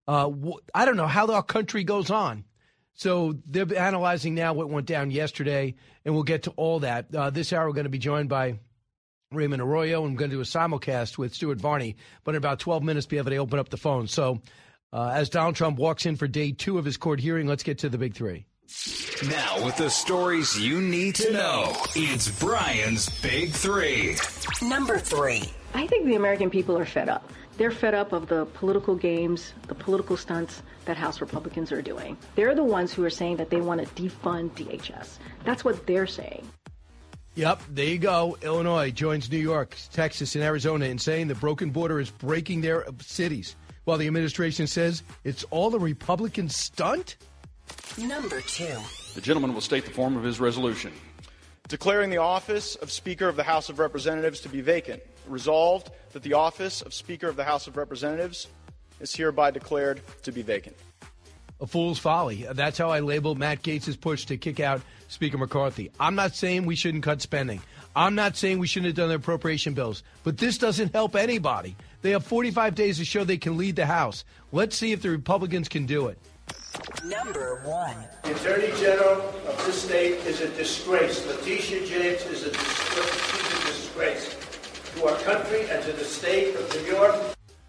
B: I don't know how our country goes on. So they're analyzing now what went down yesterday, and we'll get to all that. This hour, we're going to be joined by Raymond Arroyo, and we're going to do a simulcast with Stuart Varney. But in about 12 minutes, be able to open up the phone. So as Donald Trump walks in for day 2 of his court hearing, let's get to the big 3.
A: Now, with the stories you need to know, it's Brian's Big 3.
D: Number 3.
I: I think the American people are fed up. They're fed up of the political games, the political stunts that House Republicans are doing. They're the ones who are saying that they want to defund DHS. That's what they're saying.
B: Yep, there you go. Illinois joins New York, Texas, and Arizona in saying the broken border is breaking their cities, while the administration says it's all a Republican stunt.
D: Number 2.
R: The gentleman will state the form of his resolution.
F: Declaring the office of Speaker of the House of Representatives to be vacant. Resolved that the office of Speaker of the House of Representatives is hereby declared to be vacant.
B: A fool's folly. That's how I label Matt Gaetz' push to kick out Speaker McCarthy. I'm not saying we shouldn't cut spending. I'm not saying we shouldn't have done the appropriation bills. But this doesn't help anybody. They have 45 days to show they can lead the House. Let's see if the Republicans can do it.
D: Number 1.
G: The Attorney General of this state is a disgrace. Letitia James is a disgrace to our country and to the state of New York.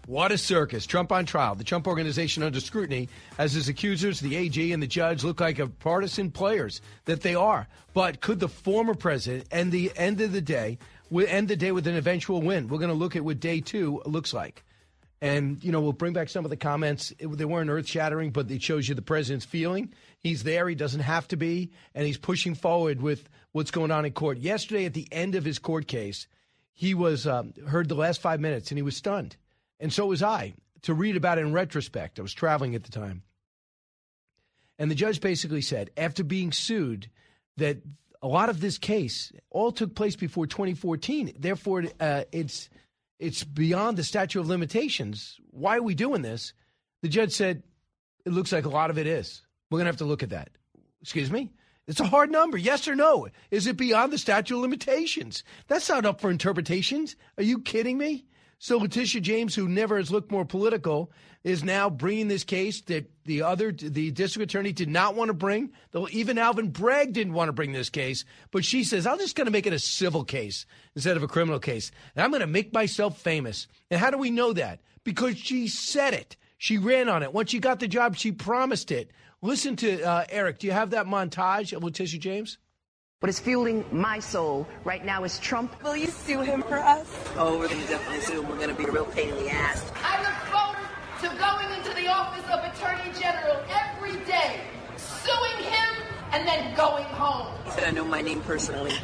B: What a circus. Trump on trial. The Trump Organization under scrutiny as his accusers, the AG and the judge, look like partisan players that they are. But could the former president end the day with an eventual win? We're going to look at what day 2 looks like. And, we'll bring back some of the comments. They weren't earth-shattering, but it shows you the president's feeling. He's there. He doesn't have to be. And he's pushing forward with what's going on in court. Yesterday, at the end of his court case, he was heard the last 5 minutes, and he was stunned. And so was I, to read about it in retrospect. I was traveling at the time. And the judge basically said, after being sued, that a lot of this case all took place before 2014. Therefore, it's beyond the statute of limitations. Why are we doing this? The judge said, it looks like a lot of it is. We're going to have to look at that. Excuse me? It's a hard number. Yes or no? Is it beyond the statute of limitations? That's not up for interpretations. Are you kidding me? So Letitia James, who never has looked more political, is now bringing this case that the district attorney did not want to bring. Though even Alvin Bragg didn't want to bring this case. But she says, I'm just going to make it a civil case instead of a criminal case. And I'm going to make myself famous. And how do we know that? Because she said it. She ran on it. Once she got the job, she promised it. Listen to Eric. Do you have that montage of Letitia James?
M: What is fueling my soul right now is Trump.
N: Will you sue him for us?
E: Oh, we're going to definitely sue him. We're going to be a real pain in the ass.
N: I look forward to going into the office of Attorney General every day, suing him, and then going home.
E: He said I know my name personally.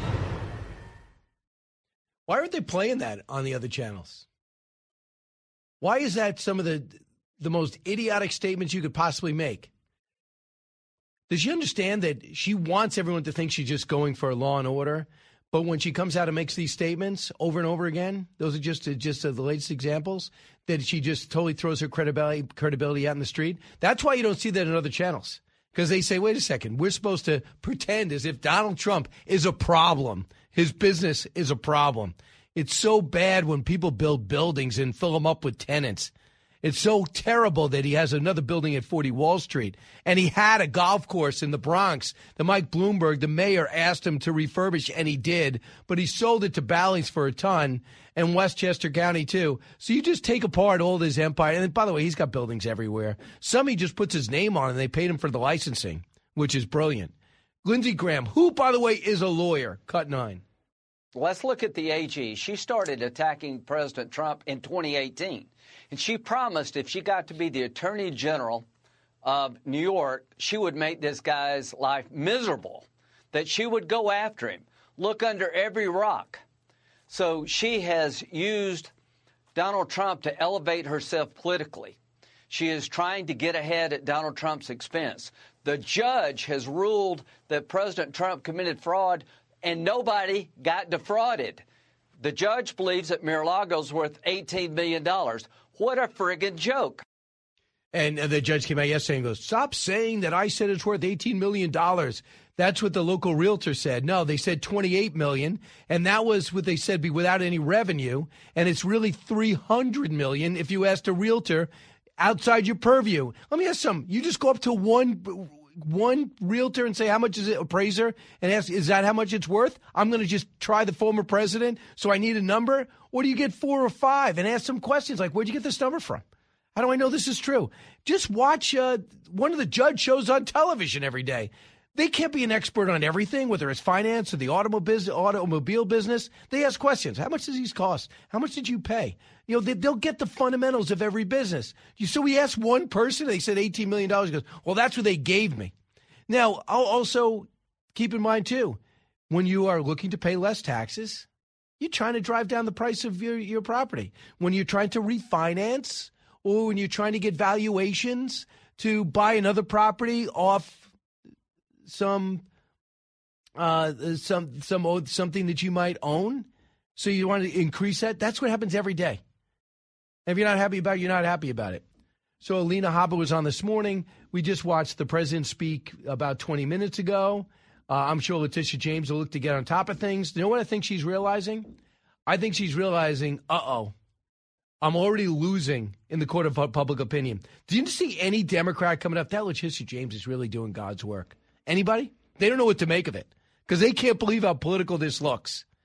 B: Why aren't they playing that on the other channels? Why is that some of the most idiotic statements you could possibly make? Does she understand that she wants everyone to think she's just going for law and order? But when she comes out and makes these statements over and over again, those are just the latest examples, that she just totally throws her credibility out in the street. That's why you don't see that in other channels. Because they say, wait a second, we're supposed to pretend as if Donald Trump is a problem. His business is a problem. It's so bad when people build buildings and fill them up with tenants. It's so terrible that he has another building at 40 Wall Street. And he had a golf course in the Bronx that Mike Bloomberg, the mayor, asked him to refurbish, and he did. But he sold it to Bally's for a ton, and Westchester County, too. So you just take apart all this empire. And by the way, he's got buildings everywhere. Some he just puts his name on, and they paid him for the licensing, which is brilliant. Lindsey Graham, who, by the way, is a lawyer. Cut 9.
H: Let's look at the AG. She started attacking President Trump in 2018. And she promised if she got to be the Attorney General of New York, she would make this guy's life miserable, that she would go after him, look under every rock. So she has used Donald Trump to elevate herself politically. She is trying to get ahead at Donald Trump's expense. The judge has ruled that President Trump committed fraud, and nobody got defrauded. The judge believes that Mar-a-Lago's worth $18 million. What a friggin' joke.
B: And the judge came out yesterday and goes, stop saying that I said it's worth $18 million. That's what the local realtor said. No, they said $28 million, and that was what they said without any revenue, and it's really $300 million if you asked a realtor outside your purview. Let me ask something. You just go up to one realtor and say, how much is it, appraiser, and ask, is that how much it's worth? I'm going to just try the former president, so I need a number? Or do you get 4 or 5 and ask some questions like, where'd you get this number from? How do I know this is true? Just watch one of the judge shows on television every day. They can't be an expert on everything, whether it's finance or the automobile business. They ask questions. How much does these cost? How much did you pay? They'll get the fundamentals of every business. So we asked one person, they said $18 million. He goes, well, that's what they gave me. Now, I'll also keep in mind, too, when you are looking to pay less taxes, you're trying to drive down the price of your property. When you're trying to refinance or when you're trying to get valuations to buy another property off something that you might own, so you want to increase that. That's what happens every day. If you're not happy about it, you're not happy about it. So Alina Habba was on this morning. We just watched the president speak about 20 minutes ago. I'm sure Letitia James will look to get on top of things. You know what I think she's realizing? I think she's realizing, I'm already losing in the court of public opinion. Do you see any Democrat coming up? That Letitia James is really doing God's work. Anybody? They don't know what to make of it because they can't believe how political this looks.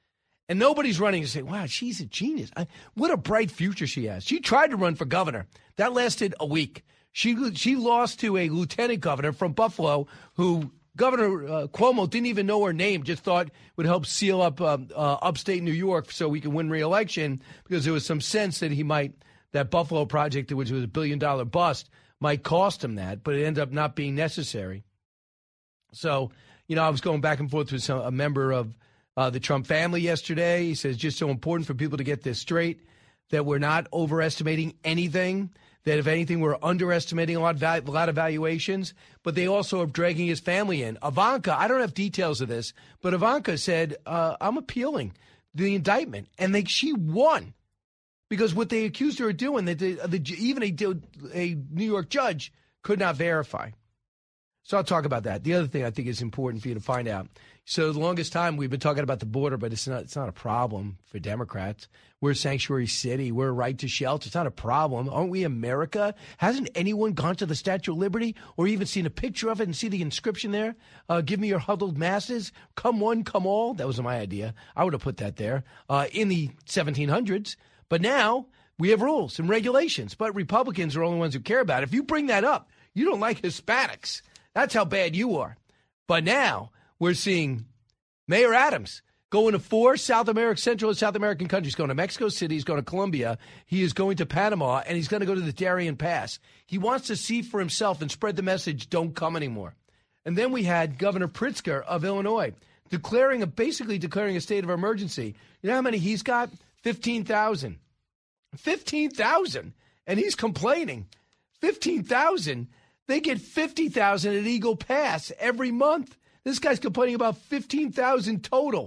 B: And nobody's running to say, wow, she's a genius. What a bright future she has. She tried to run for governor. That lasted a week. She lost to a lieutenant governor from Buffalo who Governor Cuomo didn't even know her name, just thought would help seal up upstate New York so we can win re-election because there was some sense that that Buffalo project, which was $1 billion bust, might cost him that, but it ended up not being necessary. So, I was going back and forth with a member of the Trump family yesterday. He says it's just so important for people to get this straight, that we're not overestimating anything, that if anything, we're underestimating a lot of valuations, but they also are dragging his family in. Ivanka, I don't have details of this, but Ivanka said, I'm appealing the indictment. And she won because what they accused her of doing, that even a New York judge could not verify. So I'll talk about that. The other thing I think is important for you to find out. So the longest time we've been talking about the border, but it's not a problem for Democrats. We're a sanctuary city. We're a right to shelter. It's not a problem. Aren't we America? Hasn't anyone gone to the Statue of Liberty or even seen a picture of it and see the inscription there? Give me your huddled masses. Come one, come all. That was my idea. I would have put that there in the 1700s. But now we have rules and regulations. But Republicans are the only ones who care about it. If you bring that up, you don't like Hispanics. That's how bad you are. But now we're seeing Mayor Adams going to 4 Central and South American countries, going to Mexico City, he's going to Colombia, he is going to Panama, and he's going to go to the Darien Pass. He wants to see for himself and spread the message, don't come anymore. And then we had Governor Pritzker of Illinois basically declaring a state of emergency. You know how many he's got? 15,000. 15,000. And he's complaining. 15,000. They get 50,000 at Eagle Pass every month. This guy's complaining about 15,000 total.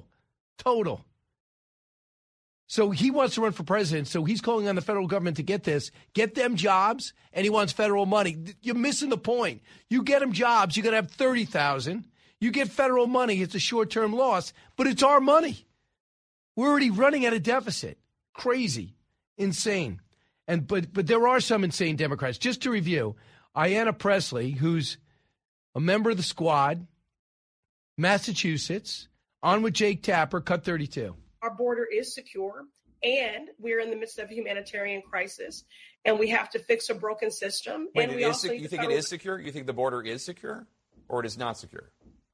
B: So he wants to run for president. So he's calling on the federal government to get them jobs, and he wants federal money. You're missing the point. You get them jobs, you're going to have 30,000. You get federal money, it's a short-term loss, but it's our money. We're already running at a deficit. Crazy, insane. But there are some insane Democrats. Just to review, Ayanna Pressley, who's a member of the Squad, Massachusetts, on with Jake Tapper, cut 32.
J: Our border is secure, and we're in the midst of a humanitarian crisis, and we have to fix a broken system.
K: Wait,
J: and
K: you think it is secure? You think the border is secure, or it is not secure?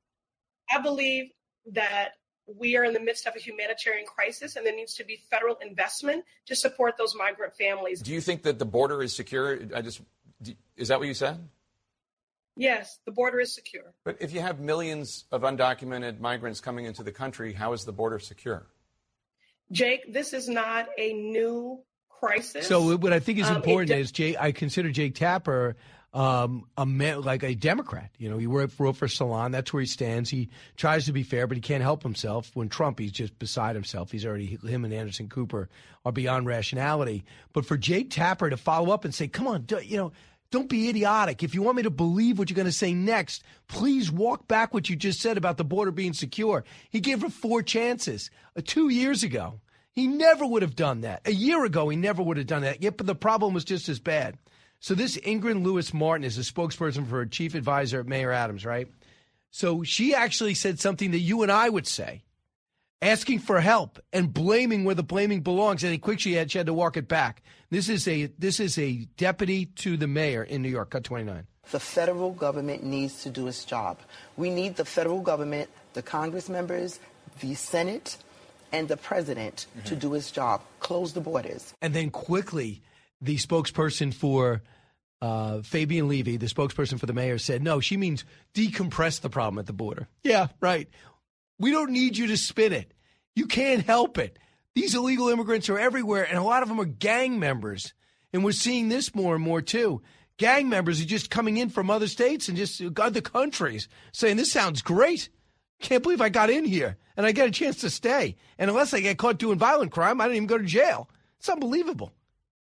J: I believe that we are in the midst of a humanitarian crisis, and there needs to be federal investment to support those migrant families.
K: Do you think that the border is secure? Is that what you said?
J: Yes, the border is secure.
K: But if you have millions of undocumented migrants coming into the country, how is the border secure?
J: Jake, this is not a new crisis.
B: So what I think is important is I consider Jake Tapper like a Democrat. He wrote for Salon. That's where he stands. He tries to be fair, but he can't help himself. When Trump, he's just beside himself. Him and Anderson Cooper are beyond rationality. But for Jake Tapper to follow up and say, come on, don't be idiotic. If you want me to believe what you're going to say next, please walk back what you just said about the border being secure. He gave her 4 chances 2 years ago. He never would have done that. A year ago, he never would have done that. Yet, but the problem was just as bad. So this Ingrid Lewis-Martin is a spokesperson for a chief advisor at Mayor Adams, right? So she actually said something that you and I would say, asking for help and blaming where the blaming belongs. And she had to walk it back. This is a deputy to the mayor in New York. Cut 29.
L: The federal government needs to do its job. We need the federal government, the Congress members, the Senate, and the president to do its job. Close the borders.
B: And then quickly, the spokesperson for Fabian Levy, the spokesperson for the mayor, said, no, she means decompress the problem at the border. Yeah, right. We don't need you to spin it. You can't help it. These illegal immigrants are everywhere, and a lot of them are gang members. And we're seeing this more and more, too. Gang members are just coming in from other states and just other countries saying, this sounds great. Can't believe I got in here, and I get a chance to stay. And unless I get caught doing violent crime, I didn't even go to jail. It's unbelievable.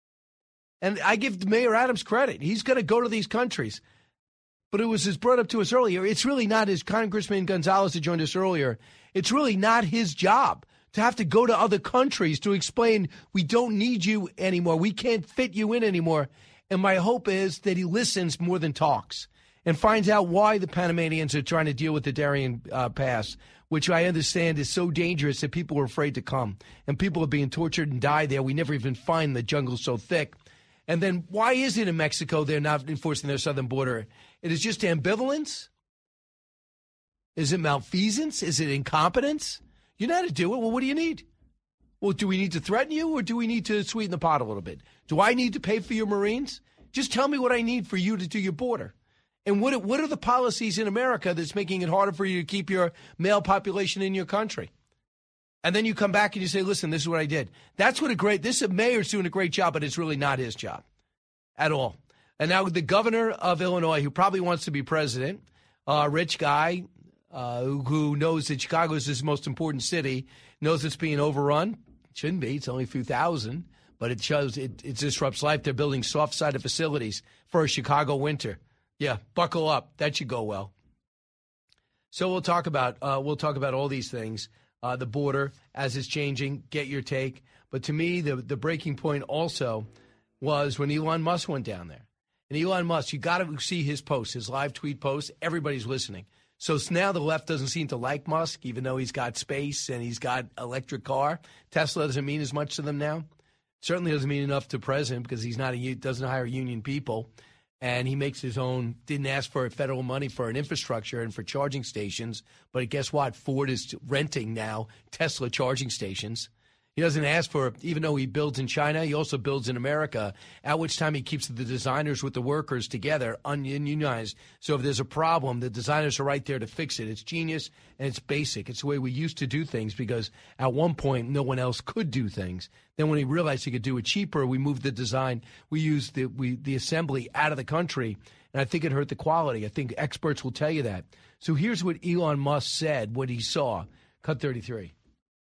B: And I give Mayor Adams credit. He's going to go to these countries. But it was as brought up to us earlier, it's really not his Congressman Gonzalez, who joined us earlier, it's really not his job to have to go to other countries to explain we don't need you anymore. We can't fit you in anymore. And my hope is that he listens more than talks. and finds out why the Panamanians are trying to deal with the Darien Pass, which I understand is so dangerous that people are afraid to come. And people are being tortured and die there. We never even find the jungle so thick. And then why is it in Mexico they're not enforcing their southern border? It is just ambivalence? Is it malfeasance? Is it incompetence? You know how to do it. Well, what do you need? Well, do we need to threaten you or do we need to sweeten the pot a little bit? Do I need to pay for your Marines? Just tell me what I need for you to do your border. And what are the policies in America that's making it harder for you to keep your male population in your country? And then you come back and you say, listen, this is what I did. That's what this mayor's doing a great job, but it's really not his job at all. And now the governor of Illinois, who probably wants to be president, a rich guy who knows that Chicago is his most important city, knows it's being overrun. It shouldn't be. It's only a few thousand, but it shows it disrupts life. They're building soft-sided facilities for a Chicago winter. Yeah, buckle up. That should go well. So we'll talk about all these things. The border as it's changing. Get your take. But to me, the breaking point also was when Elon Musk went down there. And Elon Musk, you got to see his post, his live tweet post. Everybody's listening. So now the left doesn't seem to like Musk, even though he's got space and he's got electric car. Tesla doesn't mean as much to them now. Certainly doesn't mean enough to President because he's doesn't hire union people. And he makes his own, didn't ask for federal money for an infrastructure and for charging stations. But guess what? Ford is renting now Tesla charging stations. He doesn't ask for it, even though he builds in China, he also builds in America, at which time he keeps the designers with the workers together, ununionized. So if there's a problem, the designers are right there to fix it. It's genius and it's basic. It's the way we used to do things because at one point no one else could do things. Then when he realized he could do it cheaper, we moved the design. We used the assembly out of the country, and I think it hurt the quality. I think experts will tell you that. So here's what Elon Musk said, what he saw. Cut 33.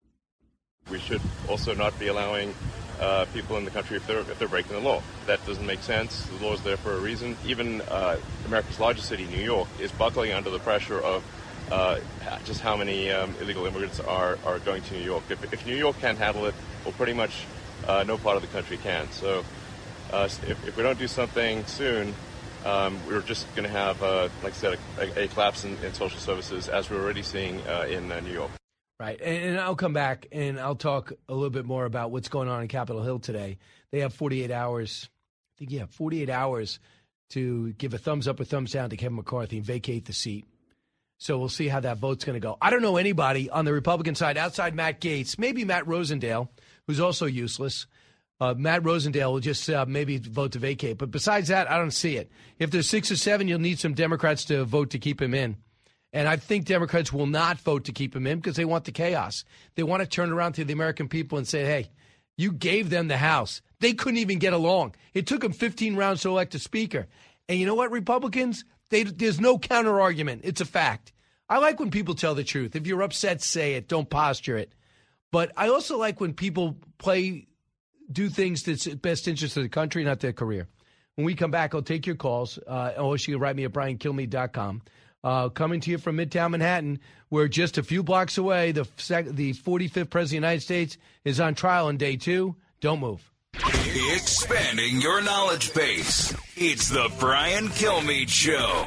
P: We should also not be allowing people in the country if they're breaking the law. That doesn't make sense. The law is there for a reason. Even America's largest city, New York, is buckling under the pressure of just how many illegal immigrants are going to New York. If New York can't handle it, well, pretty much no part of the country can. So if we don't do something soon, we're just going to have, like I said, a collapse in social services, as we're already seeing in New York.
B: Right, and I'll come back and I'll talk a little bit more about what's going on in Capitol Hill today. They have 48 hours, 48 hours to give a thumbs up or thumbs down to Kevin McCarthy and vacate the seat. So we'll see how that vote's going to go. I don't know anybody on the Republican side outside Matt Gaetz, maybe Matt Rosendale, who's also useless. Matt Rosendale will just maybe vote to vacate. But besides that, I don't see it. If there's 6 or 7, you'll need some Democrats to vote to keep him in. And I think Democrats will not vote to keep him in because they want the chaos. They want to turn around to the American people and say, hey, you gave them the House. They couldn't even get along. It took them 15 rounds to elect a speaker. And you know what, Republicans? There's no counter argument. It's a fact. I like when people tell the truth. If you're upset, say it. Don't posture it. But I also like when people do things that's in the best interest of the country, not their career. When we come back, I'll take your calls. Or you can write me at briankilmeade.com. Coming to you from Midtown Manhattan, where just a few blocks away, the 45th President of the United States is on trial on day 2. Don't move.
A: Expanding your knowledge base. It's the Brian Kilmeade Show.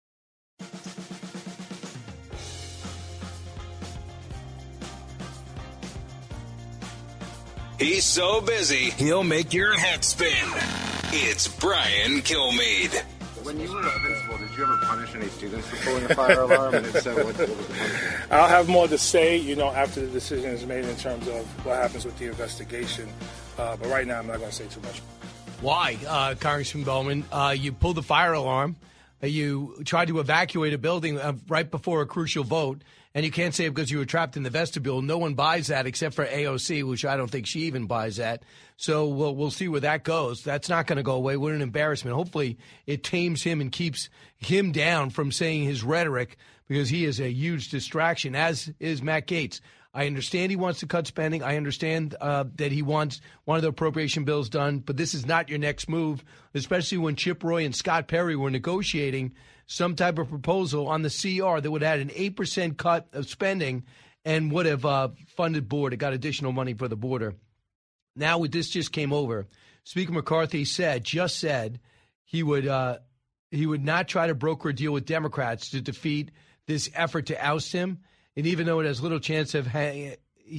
A: He's so busy, he'll make your head spin. It's Brian Kilmeade.
Q: When you were a principal, did you ever punish any students for pulling a fire alarm? And if so, what was the punishment?
S: I'll have more to say, after the decision is made in terms of what happens with the investigation. But right now, I'm not going to say too much.
B: Why, Congressman Bowman? You pulled the fire alarm. You tried to evacuate a building right before a crucial vote, and you can't say it because you were trapped in the vestibule. No one buys that except for AOC, which I don't think she even buys that. So we'll see where that goes. That's not going to go away. What an embarrassment. Hopefully it tames him and keeps him down from saying his rhetoric because he is a huge distraction, as is Matt Gaetz. I understand he wants to cut spending. I understand that he wants one of the appropriation bills done, but this is not your next move, especially when Chip Roy and Scott Perry were negotiating some type of proposal on the CR that would add an 8% cut of spending and would have funded border, got additional money for the border. Now, this just came over. Speaker McCarthy just said he would he would not try to broker a deal with Democrats to defeat this effort to oust him. And even though he has little chance of hanging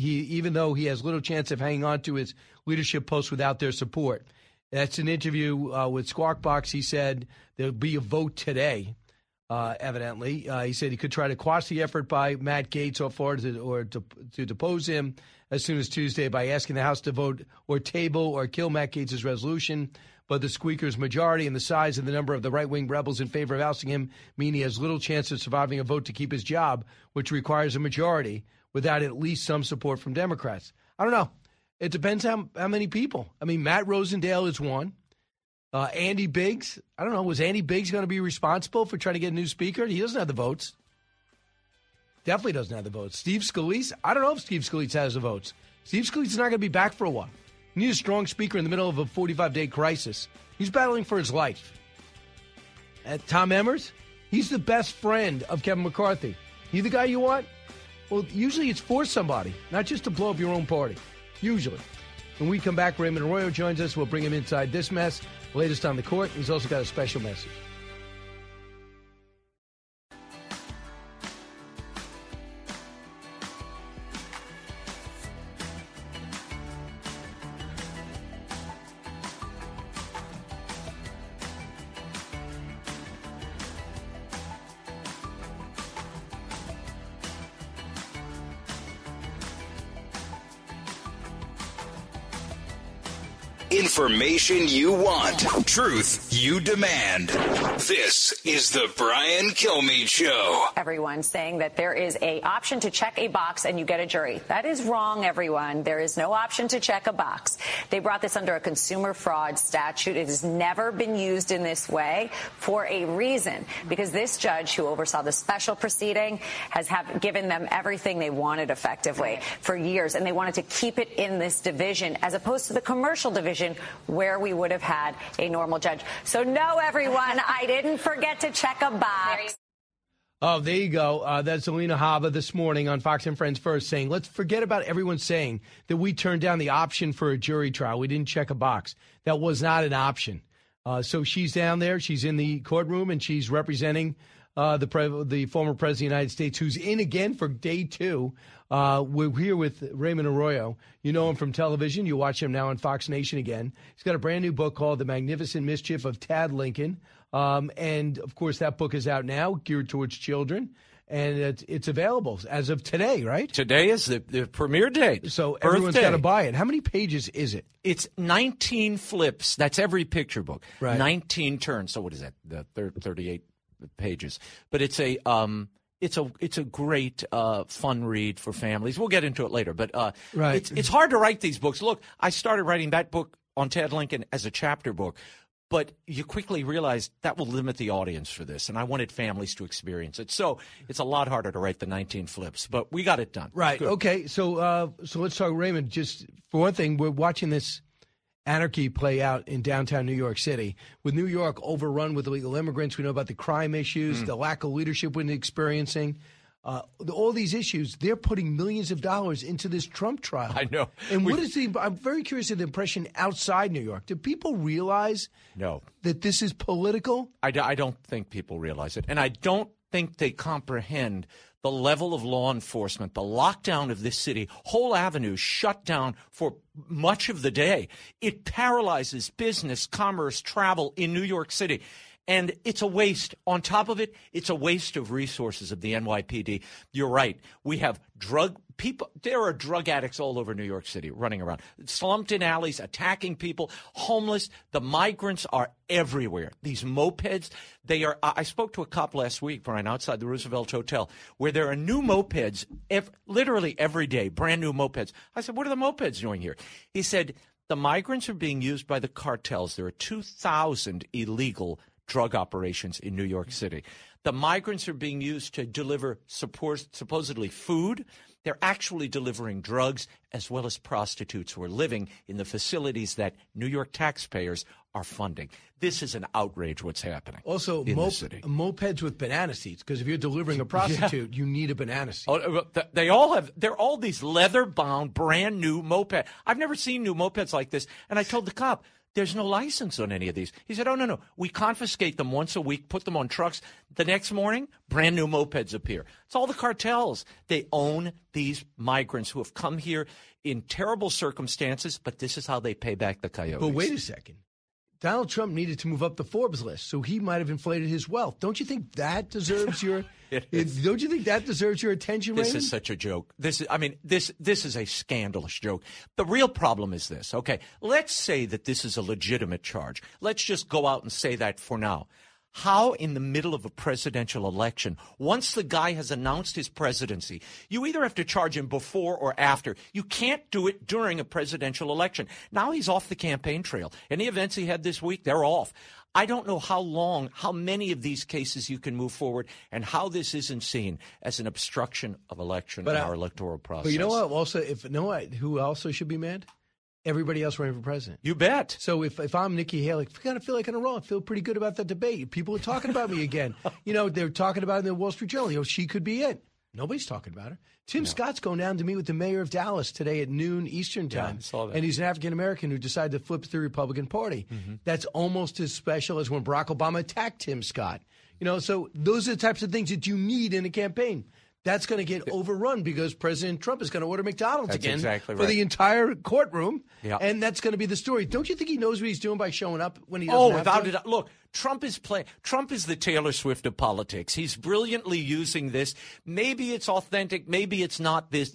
B: on to his leadership post without their support. That's an interview with Squawk Box. He said there'll be a vote today. Evidently, he said he could try to quash the effort by Matt Gaetz to depose him as soon as Tuesday by asking the House to vote or table or kill Matt Gaetz' resolution. But the Squeakers' majority and the size and the number of the right-wing rebels in favor of ousting him mean he has little chance of surviving a vote to keep his job, which requires a majority, without at least some support from Democrats. I don't know. It depends how many people. I mean, Matt Rosendale is one. Andy Biggs, I don't know, was Andy Biggs going to be responsible for trying to get a new speaker? He doesn't have the votes. Definitely doesn't have the votes. Steve Scalise, I don't know if Steve Scalise has the votes. Steve Scalise is not going to be back for a while. You need a strong speaker in the middle of a 45-day crisis. He's battling for his life. Tom Emmers, he's the best friend of Kevin McCarthy. He the guy you want? Well, usually it's for somebody, not just to blow up your own party. Usually. When we come back, Raymond Arroyo joins us. We'll bring him inside this mess. Latest on the court. He's also got a special message.
A: Information you want. Truth you demand. This is the Brian Kilmeade Show.
O: Everyone saying that there is an option to check a box and you get a jury. That is wrong, everyone. There is no option to check a box. They brought this under a consumer fraud statute. It has never been used in this way for a reason, because this judge who oversaw the special proceeding has given them everything they wanted effectively for years, and they wanted to keep it in this division as opposed to the commercial division where we would have had a normal judge. So no, everyone, I didn't forget to check a box.
B: Oh, there you go. That's Alina Habba this morning on Fox and Friends First saying, let's forget about everyone saying that we turned down the option for a jury trial. We didn't check a box. That was not an option. So she's down there. She's in the courtroom, and she's representing the former president of the United States, who's in again for day two. We're here with Raymond Arroyo. You know him from television. You watch him now on Fox Nation again. He's got a brand new book called The Magnificent Mischief of Tad Lincoln. And, of course, that book is out now, geared towards children. And it's available as of today, right?
T: Today is the premiere date.
B: So everyone's got to buy it. How many pages is it?
T: It's 19 flips. That's every picture book.
B: Right.
T: 19 turns. So what is that? The 38 pages. But it's a great fun read for families. We'll get into it later. But
B: right.
T: It's hard to write these books. Look, I started writing that book on Tad Lincoln as a chapter book. But you quickly realize that will limit the audience for this, and I wanted families to experience it. So it's a lot harder to write the 19 flips, but we got it done.
B: Right.
T: Good.
B: Okay. So let's talk, Raymond. Just for one thing, we're watching this anarchy play out in downtown New York City, with New York overrun with illegal immigrants. We know about the crime issues, the lack of leadership we're experiencing. All these issues, they're putting millions of dollars into this Trump trial.
T: I know.
B: And I'm very curious of the impression outside New York. Do people realize that this is political?
T: I don't think people realize it. And I don't think they comprehend the level of law enforcement, the lockdown of this city, whole avenues shut down for much of the day. It paralyzes business, commerce, travel in New York City. And it's a waste. On top of it, it's a waste of resources of the NYPD. You're right. We have there are drug addicts all over New York City running around, slumped in alleys, attacking people, homeless. The migrants are everywhere. These mopeds, I spoke to a cop last week, Brian, outside the Roosevelt Hotel, where there are new mopeds literally every day, brand new mopeds. I said, what are the mopeds doing here? He said, the migrants are being used by the cartels. There are 2,000 illegal drug operations in New York City. The migrants are being used to deliver supposedly food. They're actually delivering drugs, as well as prostitutes who are living in the facilities that New York taxpayers are funding. This is an outrage what's happening.
B: Also,
T: in the city.
B: Mopeds with banana seats, because if you're delivering a prostitute, you need a banana seat.
T: They're all these leather-bound, brand-new mopeds. I've never seen new mopeds like this. And I told the cop, There's no license on any of these. He said, oh, no. We confiscate them once a week, put them on trucks. The next morning, brand new mopeds appear. It's all the cartels. They own these migrants who have come here in terrible circumstances, but this is how they pay back the coyotes.
B: But wait a second. Donald Trump needed to move up the Forbes list, so he might have inflated his wealth. Don't you think that deserves your? Don't you think that deserves your attention?
T: This
B: Raymond?
T: is such a joke. This is a scandalous joke. The real problem is this. Okay, let's say that this is a legitimate charge. Let's just go out and say that for now. How in the middle of a presidential election, once the guy has announced his presidency, you either have to charge him before or after. You can't do it during a presidential election. Now he's off the campaign trail. Any events he had this week, they're off. I don't know how many of these cases you can move forward, and how this isn't seen as an obstruction of election in our electoral process.
B: But you know what? Also, who also should be mad? Everybody else running for president.
T: You bet.
B: So if I'm Nikki Haley, I kind of feel like on a roll. I feel pretty good about that debate. People are talking about me again. They're talking about it in the Wall Street Journal. She could be it. Nobody's talking about her. Tim Scott's going down to meet with the mayor of Dallas today at noon Eastern time.
T: Yeah, I saw that.
B: And he's an African-American who decided to flip to the Republican Party. Mm-hmm. That's almost as special as when Barack Obama attacked Tim Scott. So those are the types of things that you need in a campaign. That's going to get overrun because President Trump is going to order McDonald's again for the entire courtroom, and that's going to be the story. Don't you think he knows what he's doing by showing up when he doesn't have to?
T: Look, Trump is the Taylor Swift of politics. He's brilliantly using this. Maybe it's authentic. Maybe it's not. This,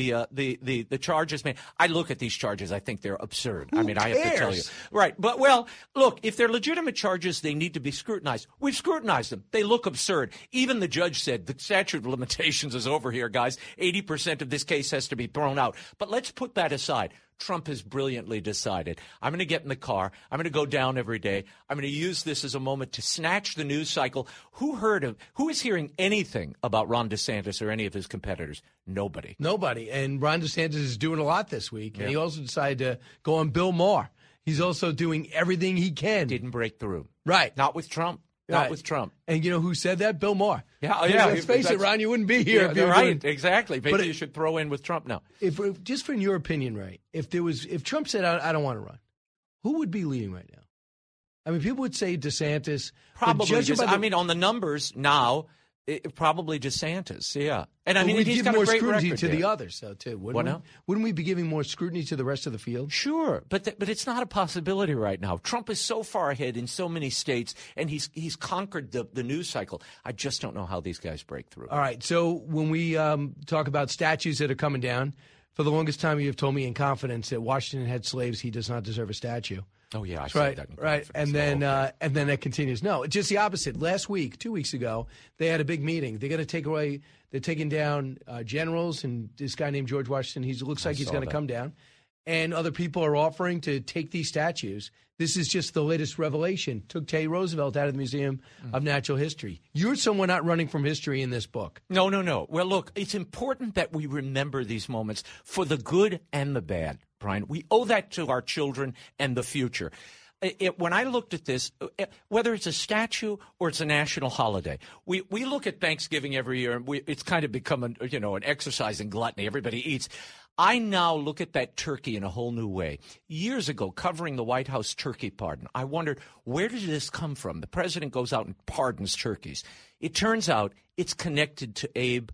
T: the charges. I look at these charges. I think they're absurd.
B: Who
T: I have to tell you, right? But look, if they're legitimate charges, they need to be scrutinized. We've scrutinized them. They look absurd. Even the judge said the statute of limitations is over here, guys. 80% of this case has to be thrown out. But let's put that aside. Trump has brilliantly decided, I'm going to get in the car. I'm going to go down every day. I'm going to use this as a moment to snatch the news cycle. Who is hearing anything about Ron DeSantis or any of his competitors? Nobody.
B: And Ron DeSantis is doing a lot this week. And he also decided to go on Bill Maher. He's also doing everything he can.
T: Didn't break through.
B: Right.
T: Not with Trump. Not with Trump.
B: And you know who said that? Bill Maher.
T: Yeah.
B: Let's face it, Ron, you wouldn't be here.
T: You're right. Exactly. Maybe you should throw in with Trump now.
B: Just from your opinion, Ray, if Trump said, I don't want to run, who would be leading right now? I mean, people would say DeSantis.
T: Probably. On the numbers now, probably DeSantis. Yeah. And
B: we'd
T: he's
B: give
T: got
B: more
T: a great
B: scrutiny
T: record
B: to
T: there.
B: the others, though, too. Wouldn't we be giving more scrutiny to the rest of the field?
T: Sure, but it's not a possibility right now. Trump is so far ahead in so many states, and he's conquered the news cycle. I just don't know how these guys break through.
B: All right, so when we talk about statues that are coming down, for the longest time you have told me in confidence that Washington had slaves. He does not deserve a statue.
T: Oh, yeah, I said that in confidence.
B: And then it continues. No, it's just the opposite. Last week, 2 weeks ago, they had a big meeting. They're going to they're taking down generals, and this guy named George Washington, looks like he's going to come down. And other people are offering to take these statues. This is just the latest revelation. Took Teddy Roosevelt out of the Museum of Natural History. You're someone not running from history in this book.
T: No. Well, look, it's important that we remember these moments for the good and the bad, Brian. We owe that to our children and the future. When I looked at this, whether it's a statue or it's a national holiday, we look at Thanksgiving every year, and it's kind of become an exercise in gluttony. Everybody eats. I now look at that turkey in a whole new way. Years ago, covering the White House turkey pardon, I wondered, where did this come from? The president goes out and pardons turkeys. It turns out it's connected to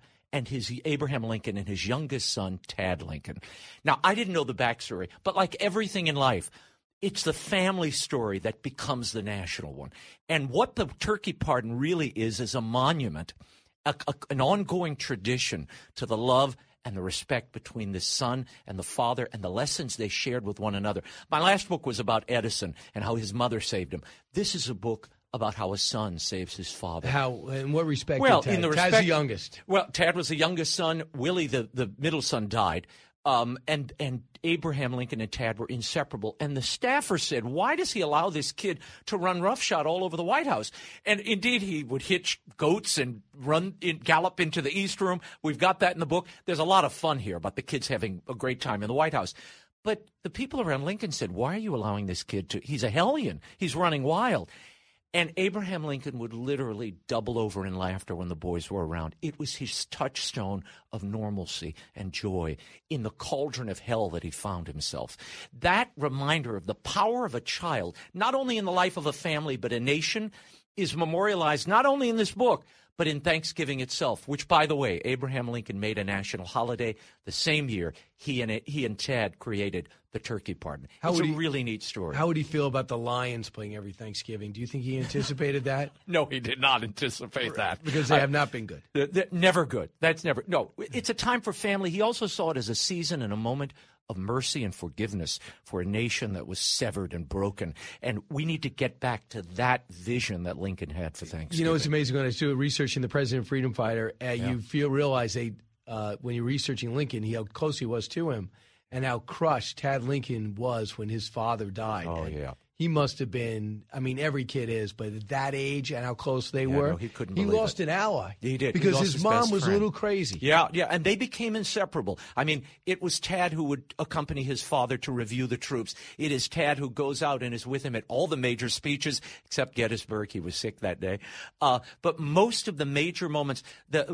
T: Abraham Lincoln and his youngest son, Tad Lincoln. Now, I didn't know the backstory, but like everything in life, it's the family story that becomes the national one. And what the turkey pardon really is a monument, an ongoing tradition to the love and the respect between the son and the father and the lessons they shared with one another. My last book was about Edison and how his mother saved him. This is a book about how a son saves his father.
B: How? In what respect?
T: Well,
B: Tad?
T: in the respect,
B: Tad's the youngest.
T: Well, Tad was the youngest son. Willie, the middle son, died. And Abraham Lincoln and Tad were inseparable. And the staffer said, why does he allow this kid to run roughshod all over the White House? And indeed, he would hitch goats and gallop into the East Room. We've got that in the book. There's a lot of fun here about the kids having a great time in the White House. But the people around Lincoln said, why are you allowing this kid he's a hellion. He's running wild. And Abraham Lincoln would literally double over in laughter when the boys were around. It was his touchstone of normalcy and joy in the cauldron of hell that he found himself. That reminder of the power of a child, not only in the life of a family but a nation, is memorialized not only in this book, but in Thanksgiving itself, which, by the way, Abraham Lincoln made a national holiday the same year he and Tad created the turkey pardon. It's a really neat story.
B: How would he feel about the Lions playing every Thanksgiving? Do you think he anticipated that?
T: No, he did not anticipate that.
B: Because they have not been good.
T: They're never good. That's never. No, it's a time for family. He also saw it as a season and a moment of mercy and forgiveness for a nation that was severed and broken. And we need to get back to that vision that Lincoln had for Thanksgiving.
B: You know, it's amazing when I was researching the President Freedom Fighter, you realize when you're researching Lincoln, how close he was to him and how crushed Tad Lincoln was when his father died.
T: Oh,
B: and
T: yeah.
B: He must have been, I mean, every kid is, but at that age and how close they were,
T: no, he couldn't
B: he
T: believe
B: lost
T: it.
B: an ally.
T: He did.
B: Because
T: He lost
B: his mom
T: best
B: was
T: friend.
B: a little crazy.
T: Yeah, and they became inseparable. I mean, it was Tad who would accompany his father to review the troops. It is Tad who goes out and is with him at all the major speeches, except Gettysburg. He was sick that day. But most of the major moments,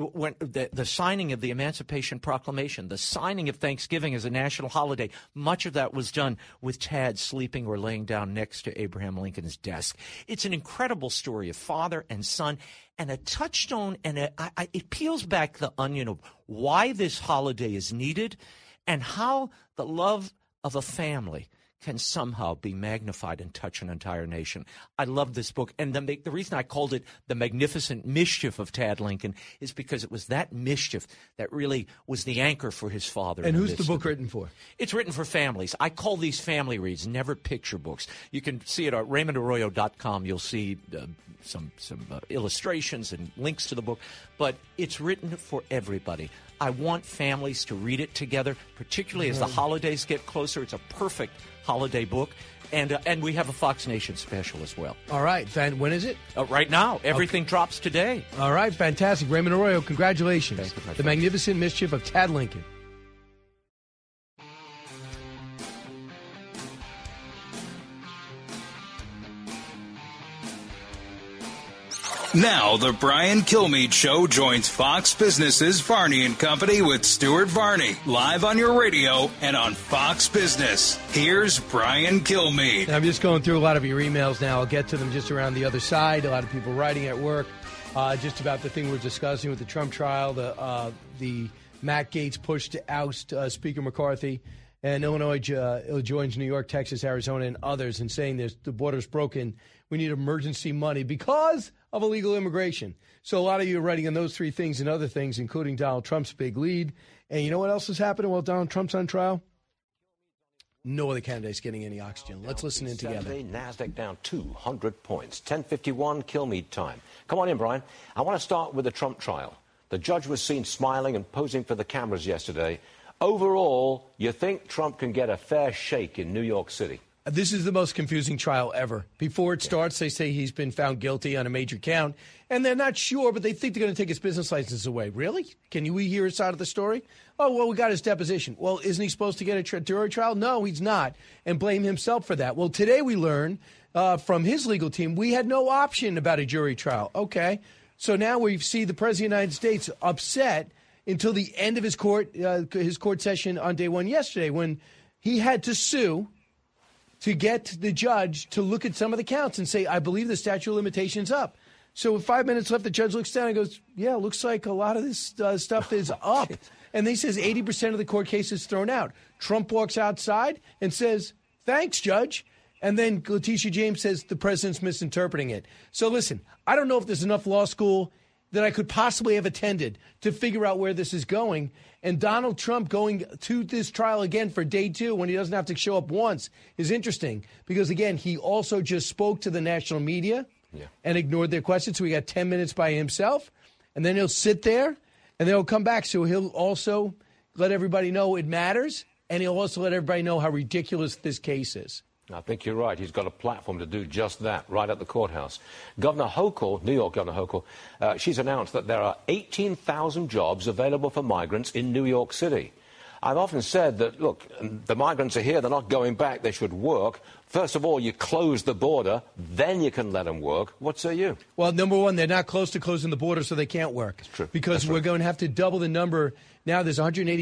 T: the signing of the Emancipation Proclamation, the signing of Thanksgiving as a national holiday, much of that was done with Tad sleeping or laying down next to Abraham Lincoln's desk. It's an incredible story of father and son, and a touchstone, and it peels back the onion of why this holiday is needed and how the love of a family can somehow be magnified and touch an entire nation. I love this book, and the reason I called it The Magnificent Mischief of Tad Lincoln is because it was that mischief that really was the anchor for his father.
B: And who's the book written for?
T: It's written for families. I call these family reads, never picture books. You can see it at RaymondArroyo.com. You'll see some illustrations and links to the book, but it's written for everybody. I want families to read it together, particularly as the holidays get closer. It's a perfect holiday book. And we have a Fox Nation special as well.
B: All right. When is it?
T: Right now. Everything drops today.
B: All right. Fantastic. Raymond Arroyo, congratulations.
T: Thank you, my friend.
B: The Magnificent Mischief of Tad Lincoln.
A: Now, the Brian Kilmeade Show joins Fox Business's Varney and Company with Stuart Varney, live on your radio and on Fox Business. Here's Brian Kilmeade.
B: And I'm just going through a lot of your emails now. I'll get to them just around the other side. A lot of people writing at work just about the thing we're discussing with the Trump trial, the Matt Gaetz push to oust Speaker McCarthy, and Illinois joins New York, Texas, Arizona, and others in saying the border's broken. We need emergency money because of illegal immigration. So a lot of you are writing on those three things and other things, including Donald Trump's big lead. And you know what else is happening while Donald Trump's on trial? No other candidate's getting any oxygen. Let's listen in together.
U: Saturday, NASDAQ down 200 points. 10:51 Kilmeade time. Come on in, Brian. I want to start with the Trump trial. The judge was seen smiling and posing for the cameras yesterday. Overall, you think Trump can get a fair shake in New York City?
B: This is the most confusing trial ever. Before it starts, they say he's been found guilty on a major count, and they're not sure, but they think they're going to take his business license away. Really? Can we hear his side of the story? Oh, well, we got his deposition. Well, isn't he supposed to get a jury trial? No, he's not, and blame himself for that. Well, today we learn from his legal team we had no option about a jury trial. Okay, so now we see the President of the United States upset until the end of his court session on day one yesterday when he had to sue to get the judge to look at some of the counts and say, I believe the statute of limitations up. So with 5 minutes left, the judge looks down and goes, yeah, it looks like a lot of this stuff is up. And he says 80% of the court case is thrown out. Trump walks outside and says, thanks, Judge. And then Letitia James says the president's misinterpreting it. So listen, I don't know if there's enough law school that I could possibly have attended to figure out where this is going. And Donald Trump going to this trial again for day two when he doesn't have to show up once is interesting because, again, he also just spoke to the national media and ignored their questions. So he got 10 minutes by himself, and then he'll sit there, and then he'll come back. So he'll also let everybody know it matters, and he'll also let everybody know how ridiculous this case is.
U: I think you're right. He's got a platform to do just that right at the courthouse. Governor Hochul, New York Governor Hochul, she's announced that there are 18,000 jobs available for migrants in New York City. I've often said that, look, the migrants are here, they're not going back, they should work. First of all, you close the border, then you can let them work. What say you?
B: Well, number one, they're not close to closing the border, so they can't work.
U: That's true.
B: Because we're going to have to double the number. Now there's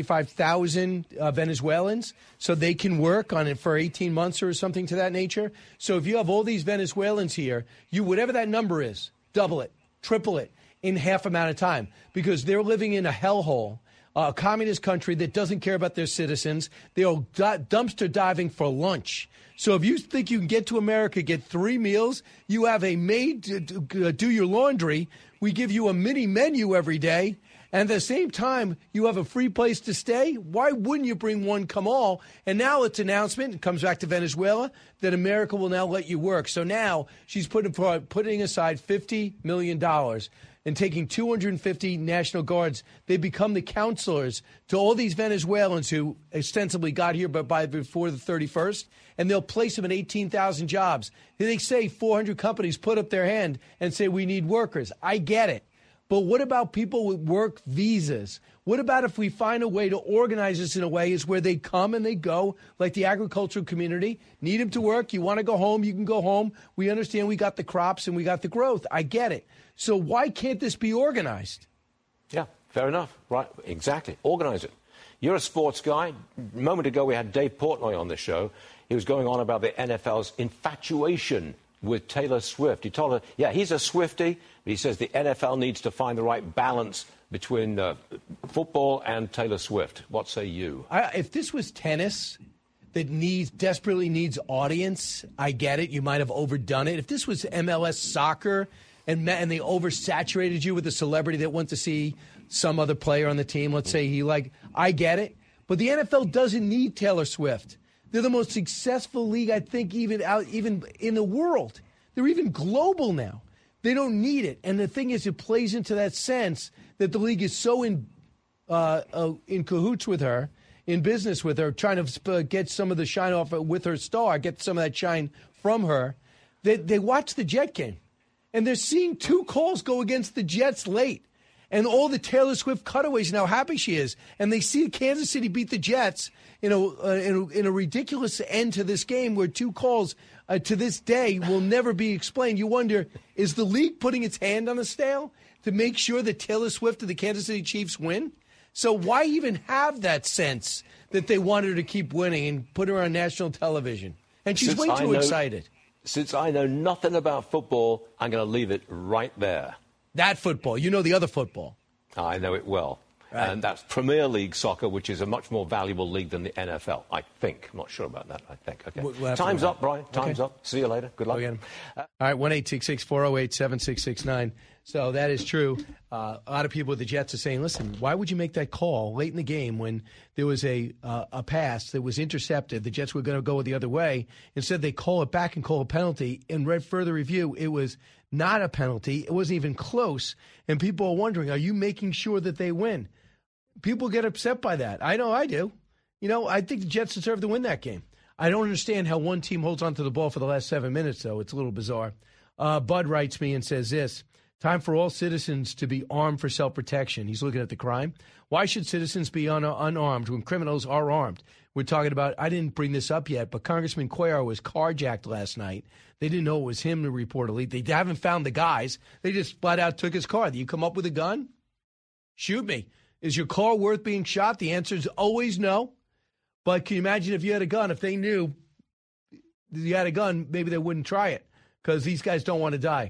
B: 185,000 Venezuelans, so they can work on it for 18 months or something to that nature. So if you have all these Venezuelans here, whatever that number is, double it, triple it in half amount of time, because they're living in a hellhole. A communist country that doesn't care about their citizens. They're dumpster diving for lunch. So if you think you can get to America, get 3 meals, you have a maid to do your laundry, we give you a mini menu every day, and at the same time, you have a free place to stay, why wouldn't you bring one come all? And now it's announcement, it comes back to Venezuela, that America will now let you work. So now she's putting aside $50 million and taking 250 National Guards. They become the counselors to all these Venezuelans who ostensibly got here before the 31st, and they'll place them in 18,000 jobs. They say 400 companies put up their hand and say we need workers. I get it. But what about people with work visas? What about if we find a way to organize this in a way is where they come and they go, like the agricultural community, need them to work. You want to go home, you can go home. We understand we got the crops and we got the growth. I get it. So why can't this be organized?
U: Yeah, fair enough. Right, exactly. Organize it. You're a sports guy. A moment ago, we had Dave Portnoy on the show. He was going on about the NFL's infatuation with Taylor Swift. He told her, yeah, he's a Swiftie, but he says the NFL needs to find the right balance between football and Taylor Swift. What say you?
B: If this was tennis that desperately needs audience, I get it. You might have overdone it. If this was MLS soccer and they oversaturated you with a celebrity that went to see some other player on the team, let's say I get it. But the NFL doesn't need Taylor Swift. They're the most successful league, I think, even in the world. They're even global now. They don't need it. And the thing is, it plays into that sense that the league is so in cahoots with her, in business with her, trying to get some of the shine off with her star, get some of that shine from her. They watch the Jet game, and they're seeing 2 calls go against the Jets late. And all the Taylor Swift cutaways and how happy she is. And they see Kansas City beat the Jets in a ridiculous end to this game where 2 calls to this day will never be explained. You wonder, is the league putting its hand on the scale to make sure that Taylor Swift and the Kansas City Chiefs win? So why even have that sense that they want her to keep winning and put her on national television? And she's way too excited.
U: Since I know nothing about football, I'm going to leave it right there.
B: That football. You know the other football.
U: I know it well. Right. And that's Premier League soccer, which is a much more valuable league than the NFL, I think. I'm not sure about that, I think. Okay. We'll Time's up, Brian. Time's up. See you later. Good luck.
B: All right, 1-866-408-7669. So that is true. A lot of people with the Jets are saying, listen, why would you make that call late in the game when there was a pass that was intercepted? The Jets were going to go the other way. Instead, they call it back and call a penalty. In further review, it was not a penalty. It wasn't even close. And people are wondering, are you making sure that they win? People get upset by that. I know I do. You know, I think the Jets deserve to win that game. I don't understand how one team holds onto the ball for the last 7 minutes, though. It's a little bizarre. Bud writes me and says this: time for all citizens to be armed for self-protection. He's looking at the crime. Why should citizens be unarmed when criminals are armed? We're talking about, I didn't bring this up yet, but Congressman Cuellar was carjacked last night. They didn't know it was him, reportedly. They haven't found the guys. They just flat out took his car. Do you come up with a gun? Shoot me. Is your car worth being shot? The answer is always no. But can you imagine if you had a gun? If they knew you had a gun, maybe they wouldn't try it because these guys don't want to die.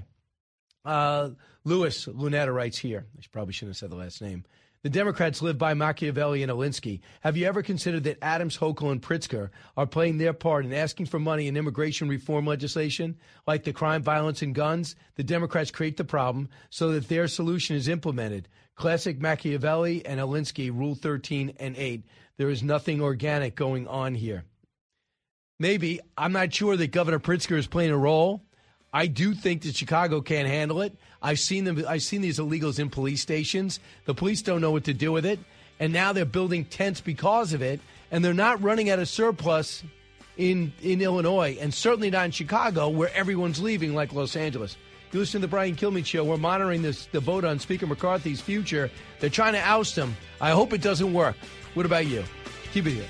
B: Louis Lunetta writes here. I probably shouldn't have said the last name. The Democrats live by Machiavelli and Alinsky. Have you ever considered that Adams, Hochul, and Pritzker are playing their part in asking for money in immigration reform legislation, like the crime, violence, and guns? The Democrats create the problem so that their solution is implemented. Classic Machiavelli and Alinsky, Rule 13 and 8. There is nothing organic going on here. Maybe. I'm not sure that Governor Pritzker is playing a role. I do think that Chicago can't handle it. I've seen these illegals in police stations. The police don't know what to do with it, and now they're building tents because of it, and they're not running at a surplus in Illinois, and certainly not in Chicago, where everyone's leaving like Los Angeles. You listen to the Brian Kilmeade Show. We're monitoring the vote on Speaker McCarthy's future. They're trying to oust him. I hope it doesn't work. What about you? Keep it here.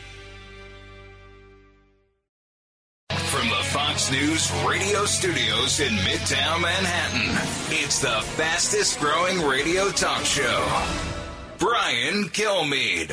A: From the Fox News radio studios in Midtown Manhattan, it's the fastest growing radio talk show. Brian Kilmeade.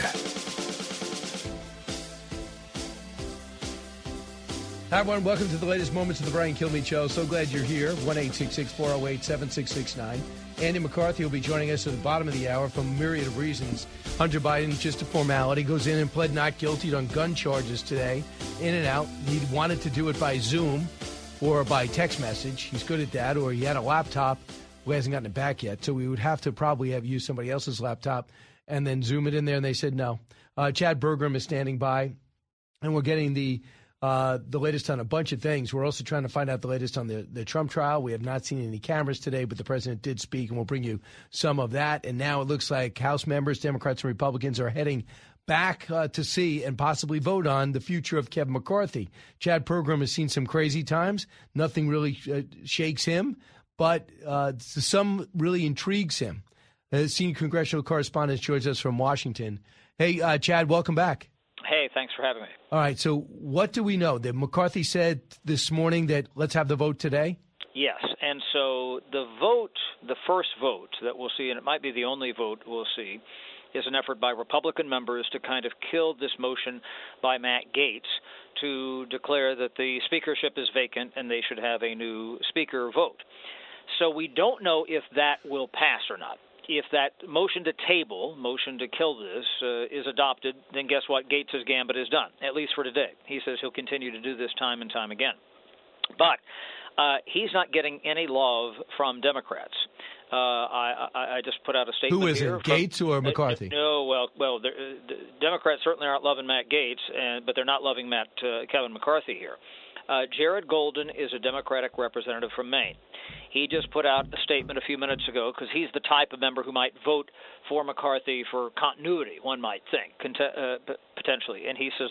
B: Hi, everyone. Welcome to the latest moments of the Brian Kilmeade Show. So glad you're here. 1-866-408-7669. Andy McCarthy will be joining us at the bottom of the hour from a myriad of reasons. Hunter Biden, just a formality, goes in and pled not guilty on gun charges today. In and out. He wanted to do it by Zoom or by text message. He's good at that. Or he had a laptop who hasn't gotten it back yet. So we would have to probably have used somebody else's laptop and then Zoom it in there. And they said no. Chad Burgram is standing by. And we're getting the latest on a bunch of things. We're also trying to find out the latest on the Trump trial. We have not seen any cameras today, but the president did speak, and we'll bring you some of that. And now it looks like House members, Democrats and Republicans, are heading back to see and possibly vote on the future of Kevin McCarthy. Chad Burgram has seen some crazy times. Nothing really shakes him, but some really intrigues him. Senior congressional correspondent joins us from Washington. Hey, Chad, welcome back.
C: Hey, thanks for having me.
B: All right, so what do we know? That McCarthy said this morning that let's have the vote today?
C: Yes, and so the vote, the first vote that we'll see, and it might be the only vote we'll see, is an effort by Republican members to kind of kill this motion by Matt Gaetz to declare that the speakership is vacant and they should have a new speaker vote. So we don't know if that will pass or not. If that motion to table, motion to kill this, is adopted, then guess what? Gaetz's gambit is done, at least for today. He says he'll continue to do this time and time again. But he's not getting any love from Democrats. I just put out a statement.
B: Who is it, Gaetz or McCarthy?
C: No, well, the Democrats certainly aren't loving Matt Gaetz, but they're not loving Kevin McCarthy here. Jared Golden is a Democratic representative from Maine. He just put out a statement a few minutes ago because he's the type of member who might vote for McCarthy for continuity, one might think, potentially. And he says,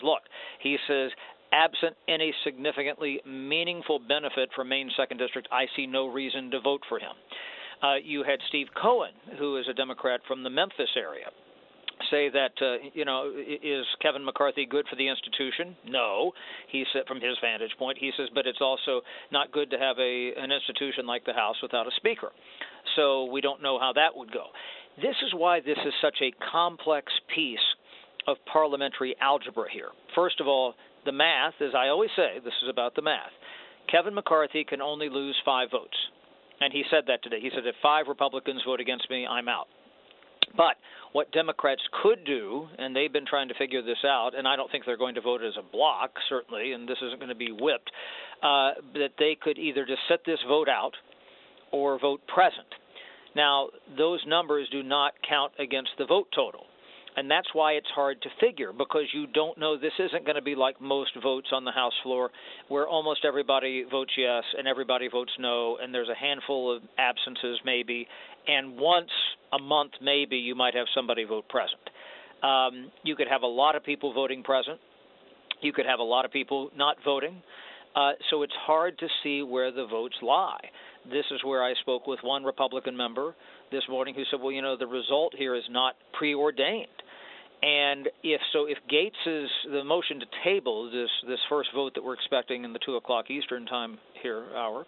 C: absent any significantly meaningful benefit for Maine's 2nd District, I see no reason to vote for him. You had Steve Cohen, who is a Democrat from the Memphis area, say that, is Kevin McCarthy good for the institution? No. He said, from his vantage point, he says, but it's also not good to have an institution like the House without a speaker. So we don't know how that would go. This is why this is such a complex piece of parliamentary algebra here. First of all, the math, as I always say, this is about the math. Kevin McCarthy can only lose 5 votes. And he said that today. He said, if 5 Republicans vote against me, I'm out. But what Democrats could do, and they've been trying to figure this out, and I don't think they're going to vote as a block, certainly, and this isn't going to be whipped, that they could either just set this vote out or vote present. Now, those numbers do not count against the vote total. And that's why it's hard to figure, because you don't know. This isn't going to be like most votes on the House floor where almost everybody votes yes and everybody votes no, and there's a handful of absences maybe, and once a month maybe you might have somebody vote present. You could have a lot of people voting present. You could have a lot of people not voting. So it's hard to see where the votes lie. This is where I spoke with one Republican member this morning who said, well, the result here is not preordained. And if Gaetz's the motion to table this first vote that we're expecting in the 2 o'clock Eastern time hour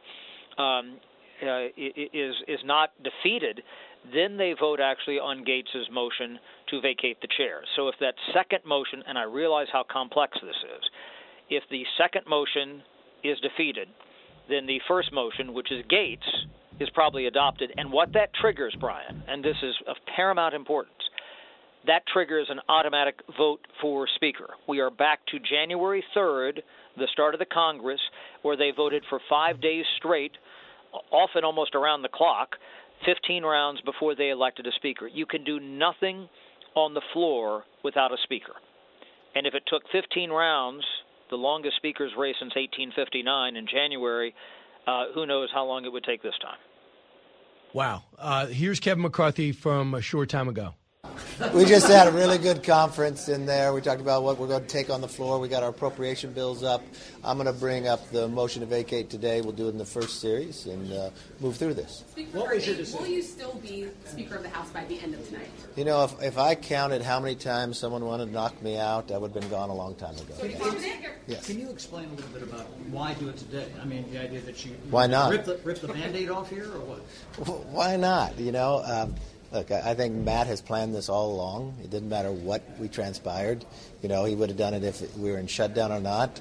C: is not defeated, then they vote actually on Gaetz's motion to vacate the chair. So if that second motion, and I realize how complex this is, if the second motion is defeated, then the first motion, which is Gaetz, is probably adopted. And what that triggers, Brian, and this is of paramount importance, that triggers an automatic vote for Speaker. We are back to January 3rd, the start of the Congress, where they voted for 5 days straight, often almost around the clock, 15 rounds before they elected a Speaker. You can do nothing on the floor without a Speaker. And if it took 15 rounds, the longest Speaker's race since 1859 in January, who knows how long it would take this time.
B: Wow. Here's Kevin McCarthy from a short time ago.
I: We just had a really good conference in there. We talked about what we're going to take on the floor. We got our appropriation bills up. I'm going to bring up the motion to vacate today. We'll do it in the first series and move through this.
V: What was your decision? Will you still be Speaker of the House by the end of tonight?
I: You know, if I counted how many times someone wanted to knock me out, I would have been gone a long time ago. Yes.
W: Can you explain a little bit about why do it today? I mean, the idea that you
I: why not
W: rip the Band-Aid off here, or what?
I: Why not? You know, look, I think Matt has planned this all along. It didn't matter what we transpired. You know, he would have done it if we were in shutdown or not.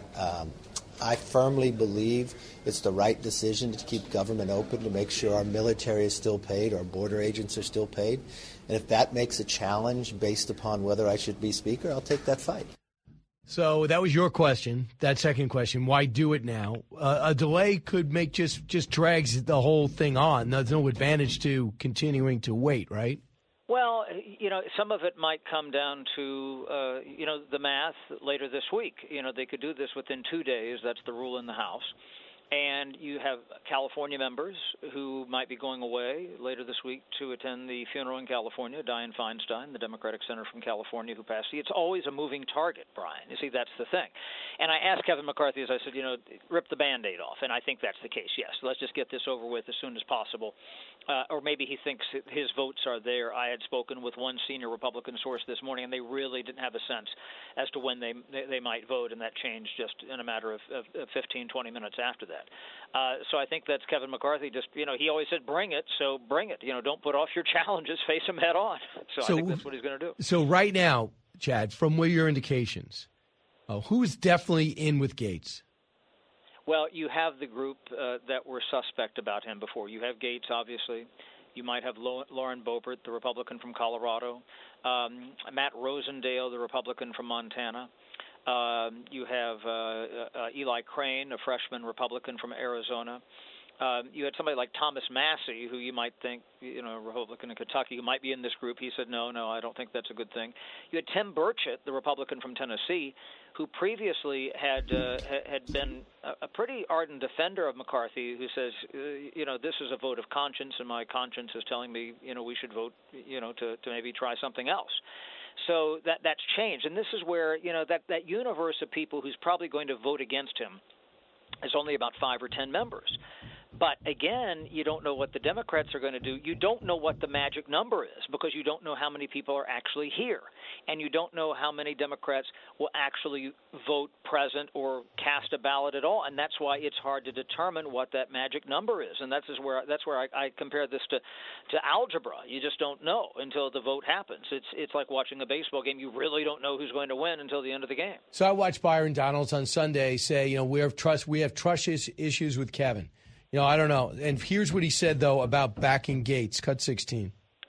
I: I firmly believe it's the right decision to keep government open, to make sure our military is still paid, our border agents are still paid. And if that makes a challenge based upon whether I should be Speaker, I'll take that fight.
B: So that was your question, that second question. Why do it now? A delay could make just drags the whole thing on. There's no advantage to continuing to wait, right?
C: Well, you know, some of it might come down to, the math later this week. You know, they could do this within 2 days. That's the rule in the House. And you have California members who might be going away later this week to attend the funeral in California, Dianne Feinstein, the Democratic senator from California who passed. See, it's always a moving target, Brian. You see, that's the thing. And I asked Kevin McCarthy, as I said, rip the Band-Aid off. And I think that's the case, yes. Let's just get this over with as soon as possible. Or maybe he thinks his votes are there. I had spoken with one senior Republican source this morning, and they really didn't have a sense as to when they might vote, and that changed just in a matter of 15, 20 minutes after that. So I think that's Kevin McCarthy. Just, he always said, bring it, so bring it. Don't put off your challenges, face them head on. So I think that's what he's going to do.
B: So right now, Chad, from what your indications, who's definitely in with Gates?
C: Well, you have the group that were suspect about him before. You have Gates, obviously. You might have Lauren Boebert, the Republican from Colorado. Matt Rosendale, the Republican from Montana. You have Eli Crane, a freshman Republican from Arizona. You had somebody like Thomas Massey, who you might think, a Republican in Kentucky, who might be in this group. He said, no, I don't think that's a good thing. You had Tim Burchett, the Republican from Tennessee, who previously had been a pretty ardent defender of McCarthy, who says, this is a vote of conscience, and my conscience is telling me, we should vote, to maybe try something else. So that's changed. And this is where, that universe of people who's probably going to vote against him is only about 5 or 10 members. But, again, you don't know what the Democrats are going to do. You don't know what the magic number is because you don't know how many people are actually here. And you don't know how many Democrats will actually vote present or cast a ballot at all. And that's why it's hard to determine what that magic number is. And that's where I compare this to algebra. You just don't know until the vote happens. It's like watching a baseball game. You really don't know who's going to win until the end of the game.
B: So I watched Byron Donalds on Sunday say, we have trust issues with Kevin. I don't know. And here's what he said, though, about backing Gates. Cut 16.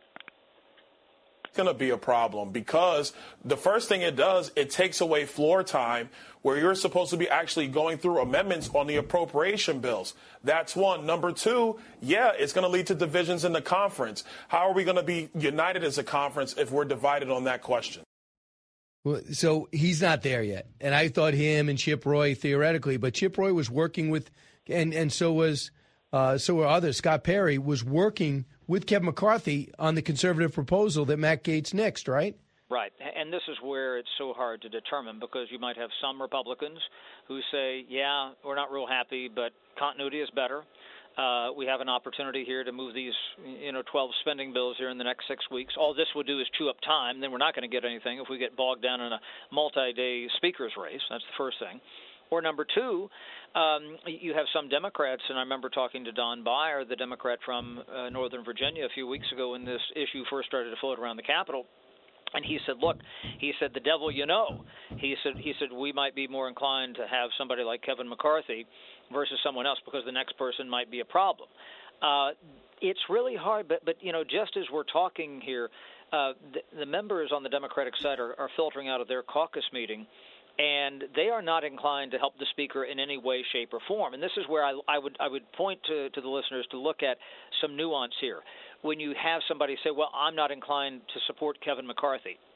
X: It's going to be a problem because the first thing it does, it takes away floor time where you're supposed to be actually going through amendments on the appropriation bills. That's one. Number two, it's going to lead to divisions in the conference. How are we going to be united as a conference if we're divided on that question?
B: Well, so he's not there yet. And I thought him and Chip Roy theoretically, but Chip Roy was working with, and so were others. Scott Perry was working with Kevin McCarthy on the conservative proposal that Matt Gaetz nixed, right?
C: Right. And this is where it's so hard to determine because you might have some Republicans who say, we're not real happy, but continuity is better. We have an opportunity here to move these, 12 spending bills here in the next 6 weeks. All this would do is chew up time. Then we're not going to get anything if we get bogged down in a multi-day speaker's race. That's the first thing. Or number two, you have some Democrats, and I remember talking to Don Beyer, the Democrat from Northern Virginia, a few weeks ago when this issue first started to float around the Capitol. And he said, the devil you know. He said we might be more inclined to have somebody like Kevin McCarthy versus someone else because the next person might be a problem. It's really hard, but just as we're talking here, the members on the Democratic side are filtering out of their caucus meeting, and they are not inclined to help the speaker in any way, shape, or form. And this is where I would point to the listeners to look at some nuance here. When you have somebody say, well, I'm not inclined to support Kevin McCarthy,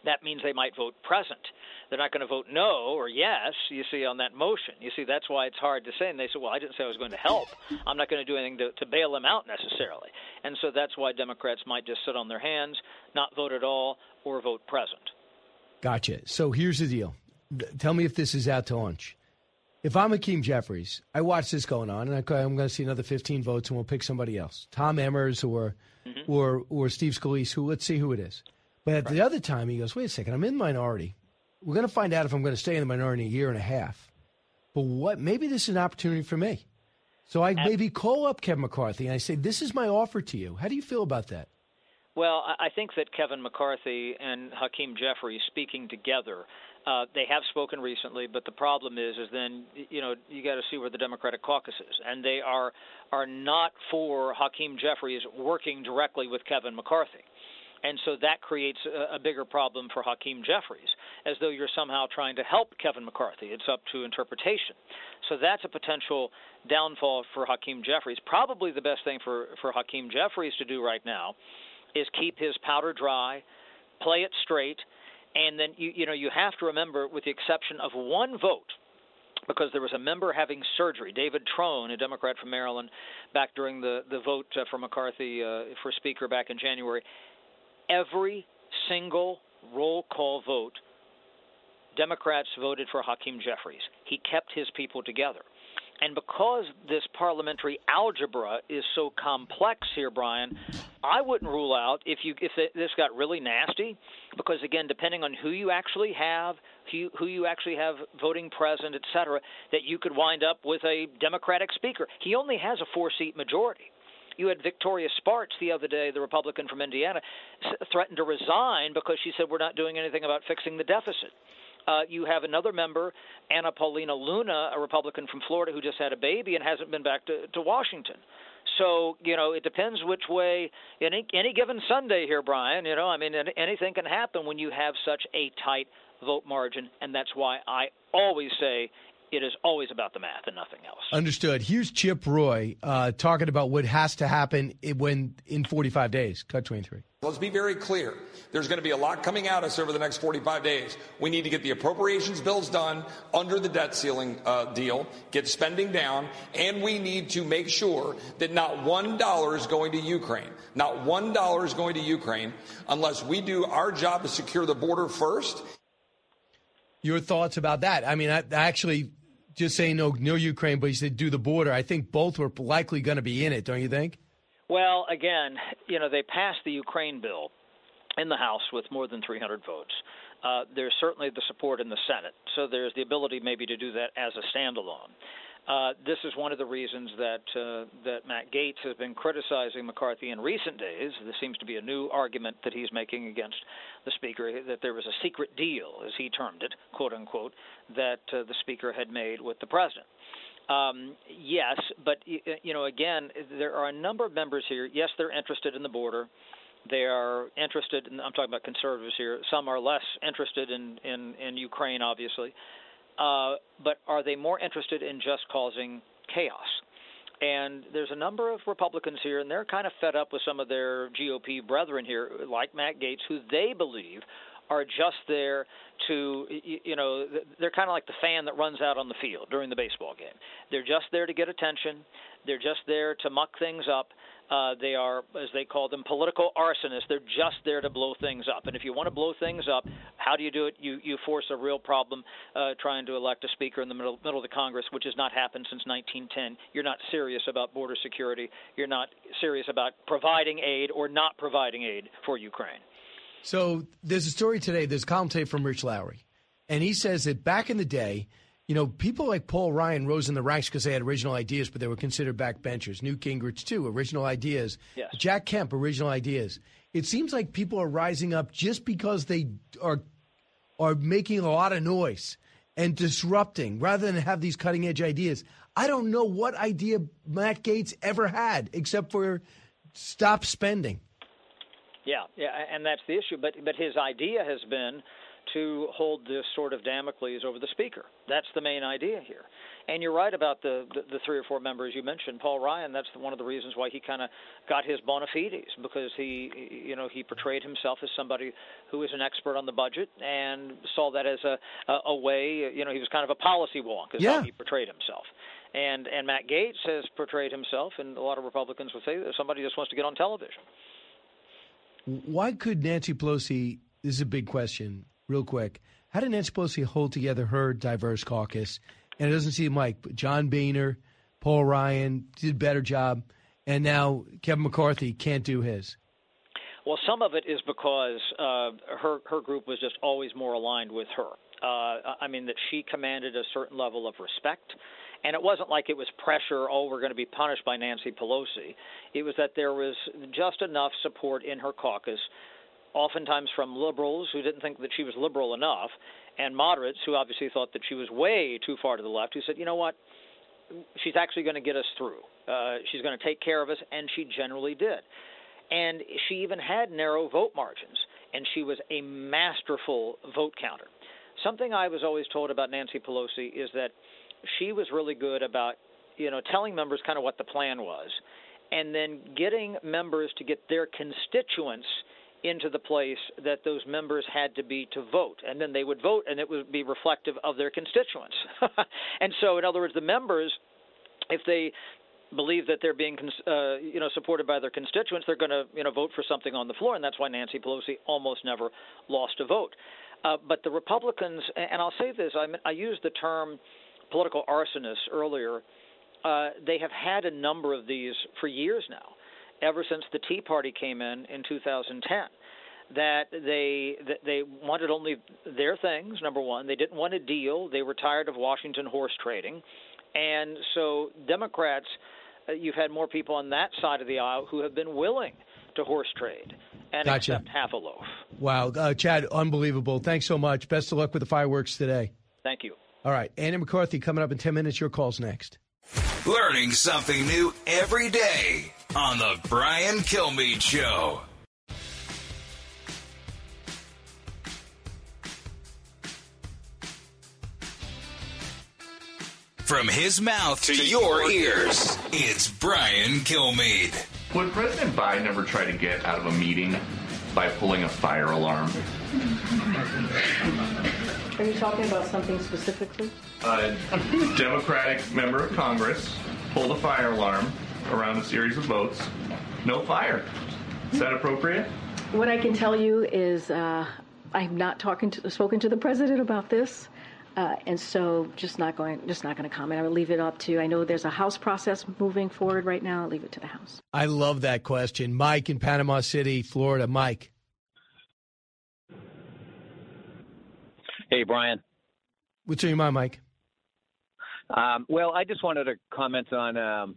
C: that means they might vote present. They're not going to vote no or yes, you see, on that motion. You see, that's why it's hard to say. And they say, well, I didn't say I was going to help. I'm not going to do anything to bail them out necessarily. And so that's why Democrats might just sit on their hands, not vote at all, or vote present.
B: Gotcha. So here's the deal. Tell me if this is out to lunch. If I'm Hakeem Jeffries, I watch this going on, and I'm going to see another 15 votes, and we'll pick somebody else. Tom Emmers or Steve Scalise, let's see who it is. But at the other time, he goes, wait a second, I'm in the minority. We're going to find out if I'm going to stay in the minority in a year and a half. But maybe this is an opportunity for me. So I maybe call up Kevin McCarthy and I say, this is my offer to you. How do you feel about that?
C: Well, I think that Kevin McCarthy and Hakeem Jeffries speaking together, they have spoken recently, but the problem is then, you got to see where the Democratic caucus is. And they are not for Hakeem Jeffries working directly with Kevin McCarthy. And so that creates a bigger problem for Hakeem Jeffries, as though you're somehow trying to help Kevin McCarthy. It's up to interpretation. So that's a potential downfall for Hakeem Jeffries. Probably the best thing for Hakeem Jeffries to do right now is keep his powder dry, play it straight, and then you have to remember, with the exception of one vote, because there was a member having surgery, David Trone, a Democrat from Maryland, back during the vote for McCarthy for Speaker back in January, every single roll call vote, Democrats voted for Hakeem Jeffries. He kept his people together. And because this parliamentary algebra is so complex here, Brian, I wouldn't rule out if this got really nasty, because, again, depending on who you actually have voting present, et cetera, that you could wind up with a Democratic speaker. He only has a 4-seat majority. You had Victoria Spartz the other day, the Republican from Indiana, threatened to resign because she said we're not doing anything about fixing the deficit. You have another member, Anna Paulina Luna, a Republican from Florida who just had a baby and hasn't been back to Washington. So, it depends which way, any given Sunday here, Brian, anything can happen when you have such a tight vote margin, and that's why I always say it is always about the math and nothing else.
B: Understood. Here's Chip Roy talking about what has to happen in 45 days. Cut 23.
D: Let's be very clear. There's going to be a lot coming at us over the next 45 days. We need to get the appropriations bills done under the debt ceiling deal, get spending down, and we need to make sure that not $1 is going to Ukraine. Not $1 is going to Ukraine unless we do our job to secure the border first.
B: Your thoughts about that? I mean, I actually just saying no Ukraine, but you said do the border. I think both were likely going to be in it, don't you think?
C: Well, again, they passed the Ukraine bill in the House with more than 300 votes. There's certainly the support in the Senate, so there's the ability maybe to do that as a standalone. This is one of the reasons that Matt Gaetz has been criticizing McCarthy in recent days. This seems to be a new argument that he's making against the Speaker, that there was a secret deal, as he termed it, quote unquote, that the Speaker had made with the President. Yes, but, again, there are a number of members here. Yes, they're interested in the border. They are interested, and I'm talking about conservatives here. Some are less interested in Ukraine, obviously. But are they more interested in just causing chaos? And there's a number of Republicans here, and they're kind of fed up with some of their GOP brethren here, like Matt Gaetz, who they believe are just there to, they're kind of like the fan that runs out on the field during the baseball game. They're just there to get attention. They're just there to muck things up. They are, as they call them, political arsonists. They're just there to blow things up. And if you want to blow things up, how do you do it? You force a real problem trying to elect a speaker in the middle of the Congress, which has not happened since 1910. You're not serious about border security. You're not serious about providing aid or not providing aid for Ukraine.
B: So there's a story today, there's a column today from Rich Lowry, and he says that back in the day, people like Paul Ryan rose in the ranks because they had original ideas, but they were considered backbenchers. Newt Gingrich, too, original ideas. Yes. Jack Kemp, original ideas. It seems like people are rising up just because they are making a lot of noise and disrupting rather than have these cutting-edge ideas. I don't know what idea Matt Gaetz ever had except for stop spending.
C: Yeah, and that's the issue. But his idea has been to hold this sort of Damocles over the Speaker. That's the main idea here. And you're right about the 3 or 4 members you mentioned. Paul Ryan, that's one of the reasons why he kind of got his bona fides, because he portrayed himself as somebody who is an expert on the budget and saw that as a way, he was kind of a policy wonk is how he portrayed himself. And Matt Gaetz has portrayed himself, and a lot of Republicans would say, that somebody just wants to get on television.
B: Why could Nancy Pelosi, this is a big question, real quick, how did Nancy Pelosi hold together her diverse caucus? And it doesn't seem like John Boehner, Paul Ryan did a better job, and now Kevin McCarthy can't do his.
C: Well, some of it is because her group was just always more aligned with her. That she commanded a certain level of respect. And it wasn't like it was pressure, we're going to be punished by Nancy Pelosi. It was that there was just enough support in her caucus, oftentimes from liberals who didn't think that she was liberal enough, and moderates who obviously thought that she was way too far to the left, who said, you know what, she's actually going to get us through. She's going to take care of us, and she generally did. And she even had narrow vote margins, and she was a masterful vote counter. Something I was always told about Nancy Pelosi is that she was really good about, telling members kind of what the plan was, and then getting members to get their constituents into the place that those members had to be to vote. And then they would vote, and it would be reflective of their constituents. And so, in other words, the members, if they believe that they're being, supported by their constituents, they're going to, vote for something on the floor, and that's why Nancy Pelosi almost never lost a vote. But the Republicans, and I'll say this, I used the term political arsonists earlier. They have had a number of these for years now, ever since the Tea Party came in 2010, that they wanted only their things, number one. They didn't want a deal. They were tired of Washington horse trading. And so Democrats, you've had more people on that side of the aisle who have been willing to horse trade and accept half a loaf.
B: Wow. Chad, unbelievable. Thanks so much. Best of luck with the fireworks today.
C: Thank you.
B: All right. Andy McCarthy coming up in 10 minutes. Your call's next.
A: Learning something new every day on the Brian Kilmeade Show. From his mouth to your ears, it's Brian Kilmeade.
F: Would President Biden ever try to get out of a meeting by pulling a fire alarm?
G: Are you talking about something specifically?
F: A Democratic member of Congress pulled a fire alarm around a series of votes. No fire. Is that appropriate?
G: What I can tell you is I'm not spoken to the president about this, and so just not going to comment. I will leave it up to. I know there's a House process moving forward right now. I'll leave it to the House.
B: I love that question, Mike in Panama City, Florida. Mike.
M: Hey, Brian.
B: What's on your mind, Mike?
M: Well, I just wanted to comment on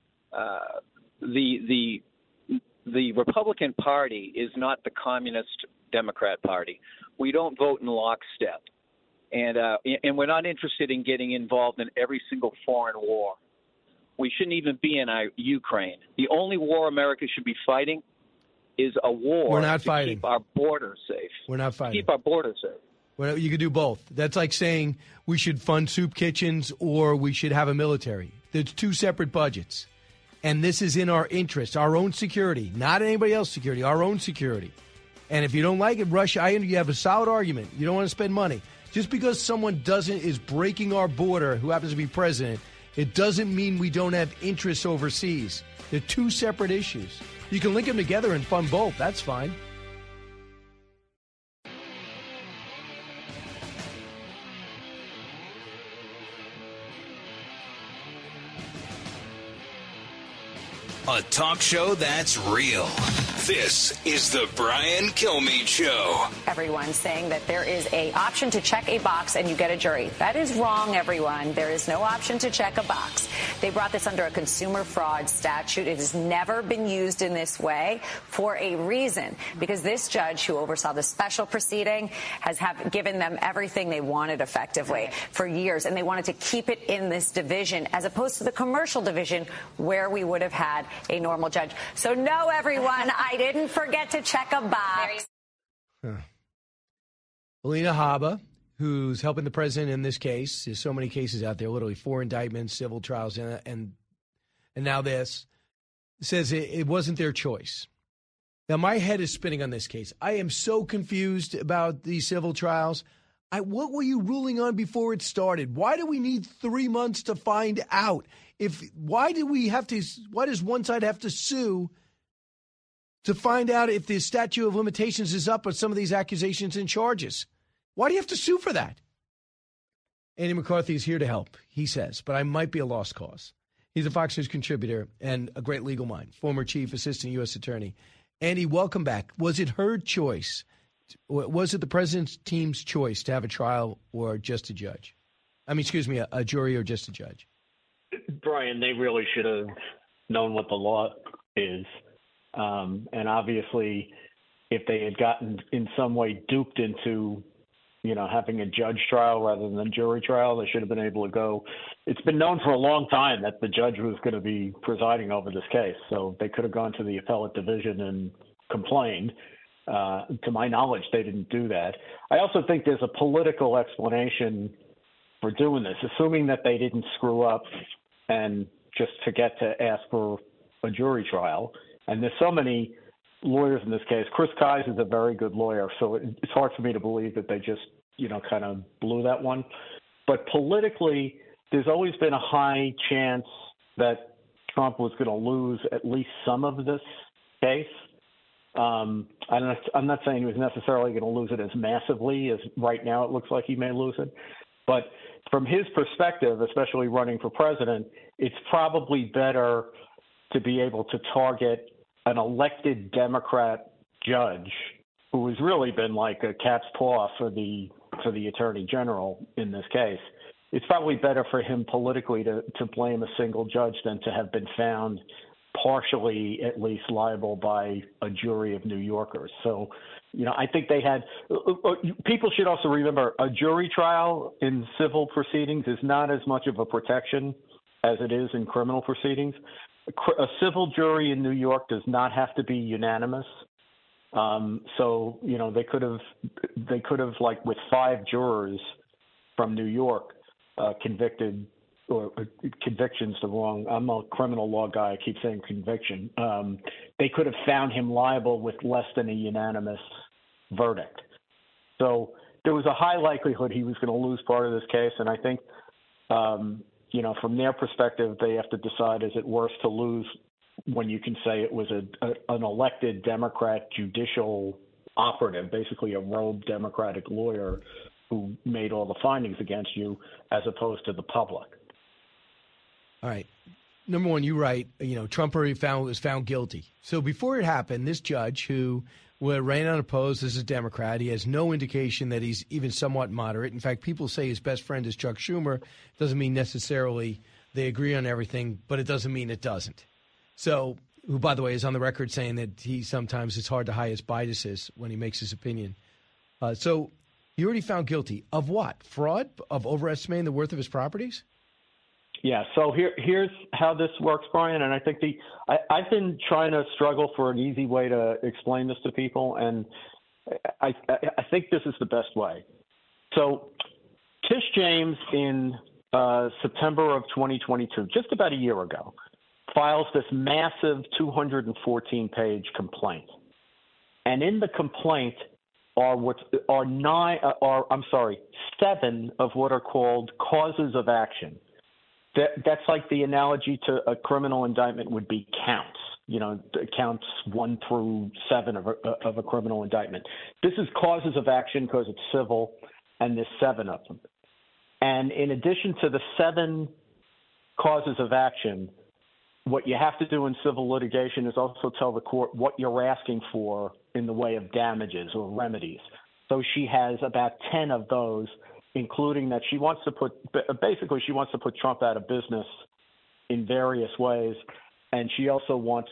M: the Republican Party is not the Communist Democrat Party. We don't vote in lockstep, and we're not interested in getting involved in every single foreign war. We shouldn't even be in Ukraine. The only war America should be fighting is a war to keep our borders safe.
B: We're not fighting.
M: Keep our borders safe.
B: Well, you could do both. That's like saying we should fund soup kitchens or we should have a military. There's two separate budgets. And this is in our interest, our own security, not anybody else's security, our own security. And if you don't like it, Russia, you have a solid argument. You don't want to spend money. Just because someone is breaking our border, who happens to be president, it doesn't mean we don't have interests overseas. They're two separate issues. You can link them together and fund both. That's fine.
A: A talk show that's real. This is the Brian Kilmeade Show.
O: Everyone saying that there is an option to check a box and you get a jury. That is wrong, everyone. There is no option to check a box. They brought this under a consumer fraud statute. It has never been used in this way for a reason, because this judge who oversaw the special proceeding has given them everything they wanted effectively for years, and they wanted to keep it in this division as opposed to the commercial division where we would have had a normal judge. So no, everyone, I didn't forget to check a box.
B: Alina Habba, who's helping the president in this case. There's so many cases out there, literally 4 indictments, civil trials, and now this, says it wasn't their choice. Now, my head is spinning on this case. I am so confused about these civil trials. What were you ruling on before it started? Why do we need 3 months to find out? Why does one side have to sue to find out if the statute of limitations is up on some of these accusations and charges? Why do you have to sue for that? Andy McCarthy is here to help, he says, but I might be a lost cause. He's a Fox News contributor and a great legal mind, former chief assistant U.S. attorney. Andy, welcome back. Was it her choice? Was it the president's team's choice to have a trial or just a judge? A jury or just a judge?
E: Brian, they really should have known what the law is. And obviously, if they had gotten in some way duped into, having a judge trial rather than a jury trial, they should have been able to go. It's been known for a long time that the judge was going to be presiding over this case. So they could have gone to the appellate division and complained. To my knowledge, they didn't do that. I also think there's a political explanation for doing this, assuming that they didn't screw up and just forget to ask for a jury trial. And there's so many lawyers in this case. Chris Kise is a very good lawyer, so it's hard for me to believe that they just, kind of blew that one. But politically, there's always been a high chance that Trump was going to lose at least some of this case. I'm not saying he was necessarily going to lose it as massively as right now it looks like he may lose it. But from his perspective, especially running for president, it's probably better to be able to target an elected Democrat judge who has really been like a cat's paw for the attorney general in this case. It's probably better for him politically to blame a single judge than to have been found partially at least liable by a jury of New Yorkers. So, I think they had – people should also remember a jury trial in civil proceedings is not as much of a protection as it is in criminal proceedings. A civil jury in New York does not have to be unanimous. So, they could have like with 5 jurors from New York convicted – or conviction's the wrong – I'm a criminal law guy. I keep saying conviction. They could have found him liable with less than a unanimous verdict. So there was a high likelihood he was going to lose part of this case. And I think, from their perspective, they have to decide, is it worse to lose when you can say it was an elected Democrat judicial operative, basically a rogue Democratic lawyer who made all the findings against you, as opposed to the public?
B: All right. Number one, you're right. Trump already was found guilty. So before it happened, this judge who ran unopposed as a Democrat, he has no indication that he's even somewhat moderate. In fact, people say his best friend is Chuck Schumer. Doesn't mean necessarily they agree on everything, but it doesn't mean it doesn't. So, who, by the way, is on the record saying that sometimes it's hard to hide his biases when he makes his opinion. So he already found guilty of what? Fraud? Of overestimating the worth of his properties?
E: Yeah, so here's how this works, Brian, and I think I've been trying to struggle for an easy way to explain this to people, and I think this is the best way. So Tish James in September of 2022, just about a year ago, files this massive 214-page complaint, and in the complaint are 7 of what are called causes of action. That's like the analogy to a criminal indictment would be counts, counts 1 through 7 of a criminal indictment. This is causes of action because it's civil, and there's 7 of them. And in addition to the 7 causes of action, what you have to do in civil litigation is also tell the court what you're asking for in the way of damages or remedies. So she has about 10 of those, including that she wants to put Trump out of business in various ways, and she also wants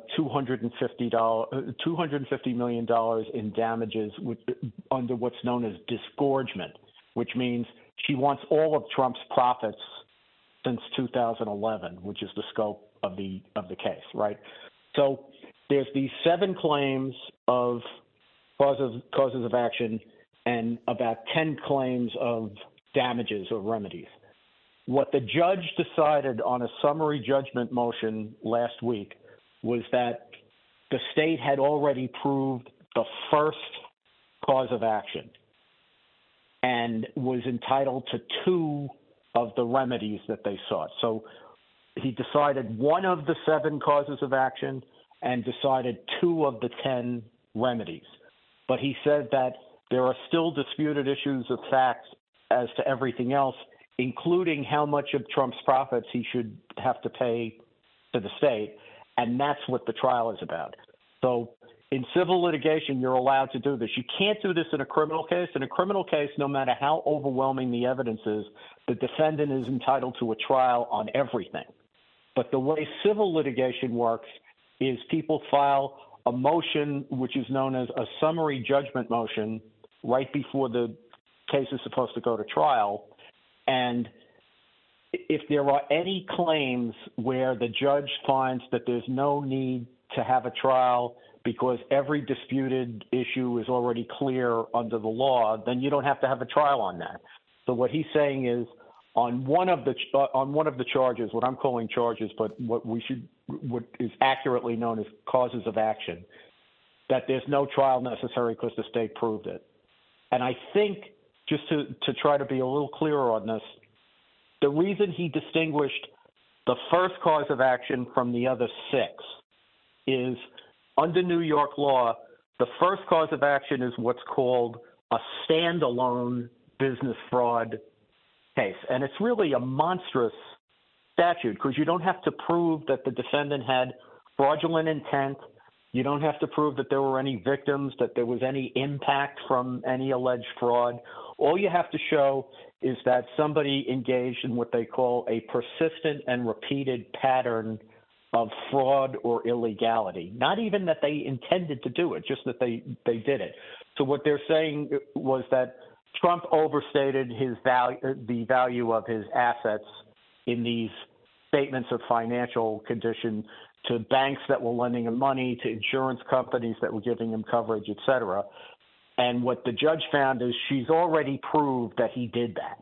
E: $250 million in damages under what's known as disgorgement, which means she wants all of Trump's profits since 2011, which is the scope of the case, right? So there's these 7 claims of causes of action. and about 10 claims of damages or remedies. What the judge decided on a summary judgment motion last week was that the state had already proved the first cause of action and was entitled to 2 of the remedies that they sought. So he decided 1 of the 7 causes of action and decided 2 of the 10 remedies. But he said that there are still disputed issues of facts as to everything else, including how much of Trump's profits he should have to pay to the state, and that's what the trial is about. So in civil litigation, you're allowed to do this. You can't do this in a criminal case. In a criminal case, no matter how overwhelming the evidence is, the defendant is entitled to a trial on everything. But the way civil litigation works is people file a motion, which is known as a summary judgment motion, right before the case is supposed to go to trial. And if there are any claims where the judge finds that there's no need to have a trial because every disputed issue is already clear under the law, then you don't have to have a trial on that. So what he's saying is on one of the charges, what I'm calling charges, but what is accurately known as causes of action, that there's no trial necessary because the state proved it. And I think, just to try to be a little clearer on this, the reason he distinguished the first cause of action from the other 6 is under New York law, the first cause of action is what's called a standalone business fraud case. And it's really a monstrous statute because you don't have to prove that the defendant had fraudulent intent. You don't have to prove that there were any victims, that there was any impact from any alleged fraud. All you have to show is that somebody engaged in what they call a persistent and repeated pattern of fraud or illegality. Not even that they intended to do it, just that they did it. So what they're saying was that Trump overstated the value of his assets in these statements of financial condition to banks that were lending him money, to insurance companies that were giving him coverage, et cetera. And what the judge found is she's already proved that he did that.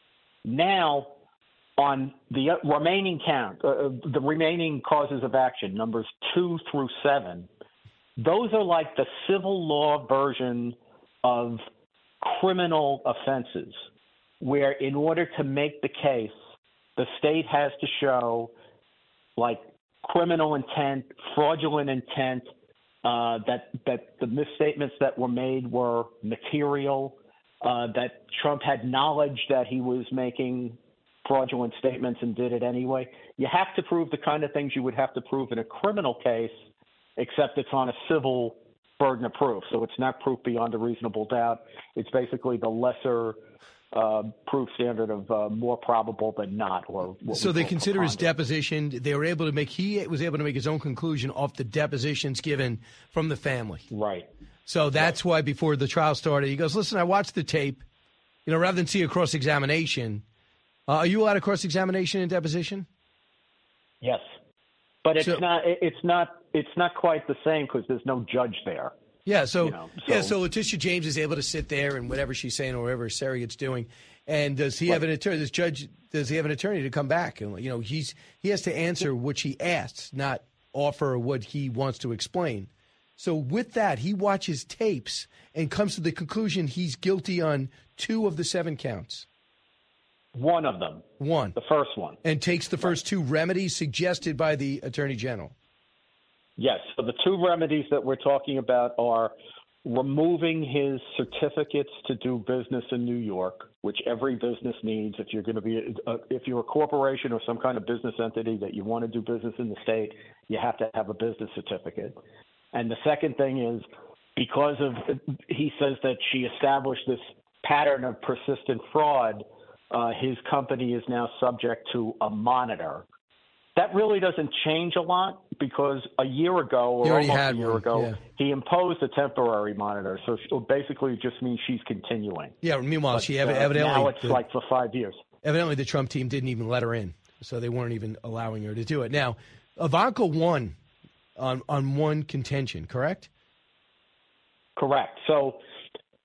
E: Now, on the remaining the remaining causes of action, numbers 2 through 7, those are like the civil law version of criminal offenses, where in order to make the case, the state has to show like criminal intent, fraudulent intent, that the misstatements that were made were material, that Trump had knowledge that he was making fraudulent statements and did it anyway. You have to prove the kind of things you would have to prove in a criminal case, except it's on a civil burden of proof. So it's not proof beyond a reasonable doubt. It's basically the lesser proof standard of more probable than not. So
B: they consider his deposition. They were able to make. He was able to make his own conclusion off the depositions given from the family.
E: Right.
B: So that's why before the trial started, he goes, "Listen, I watched the tape. You know, rather than see a cross-examination, are you allowed a cross-examination and deposition?"
E: Yes, but it's not quite the same because there's no judge there.
B: Yeah, so Letitia James is able to sit there and whatever she's saying or whatever Surrogate's doing. And does he have an attorney? This judge, does he have an attorney to come back? And he has to answer what she asks, not offer what he wants to explain. So with that, he watches tapes and comes to the conclusion he's guilty on 2 of the 7 counts.
E: One of them.
B: One.
E: The first one.
B: And takes the first 2 remedies suggested by the Attorney General.
E: Yes. So the 2 remedies that we're talking about are removing his certificates to do business in New York, which every business needs. If you're going to be, if you're a corporation or some kind of business entity that you want to do business in the state, you have to have a business certificate. And the second thing is because he says that she established this pattern of persistent fraud, his company is now subject to a monitor. That really doesn't change a lot because a year ago or almost a year ago, he imposed a temporary monitor. So basically it just means she's continuing.
B: Yeah, meanwhile, she evidently...
E: Now it's like for 5 years.
B: Evidently the Trump team didn't even let her in, so they weren't even allowing her to do it. Now, Ivanka won on one contention, correct?
E: Correct. So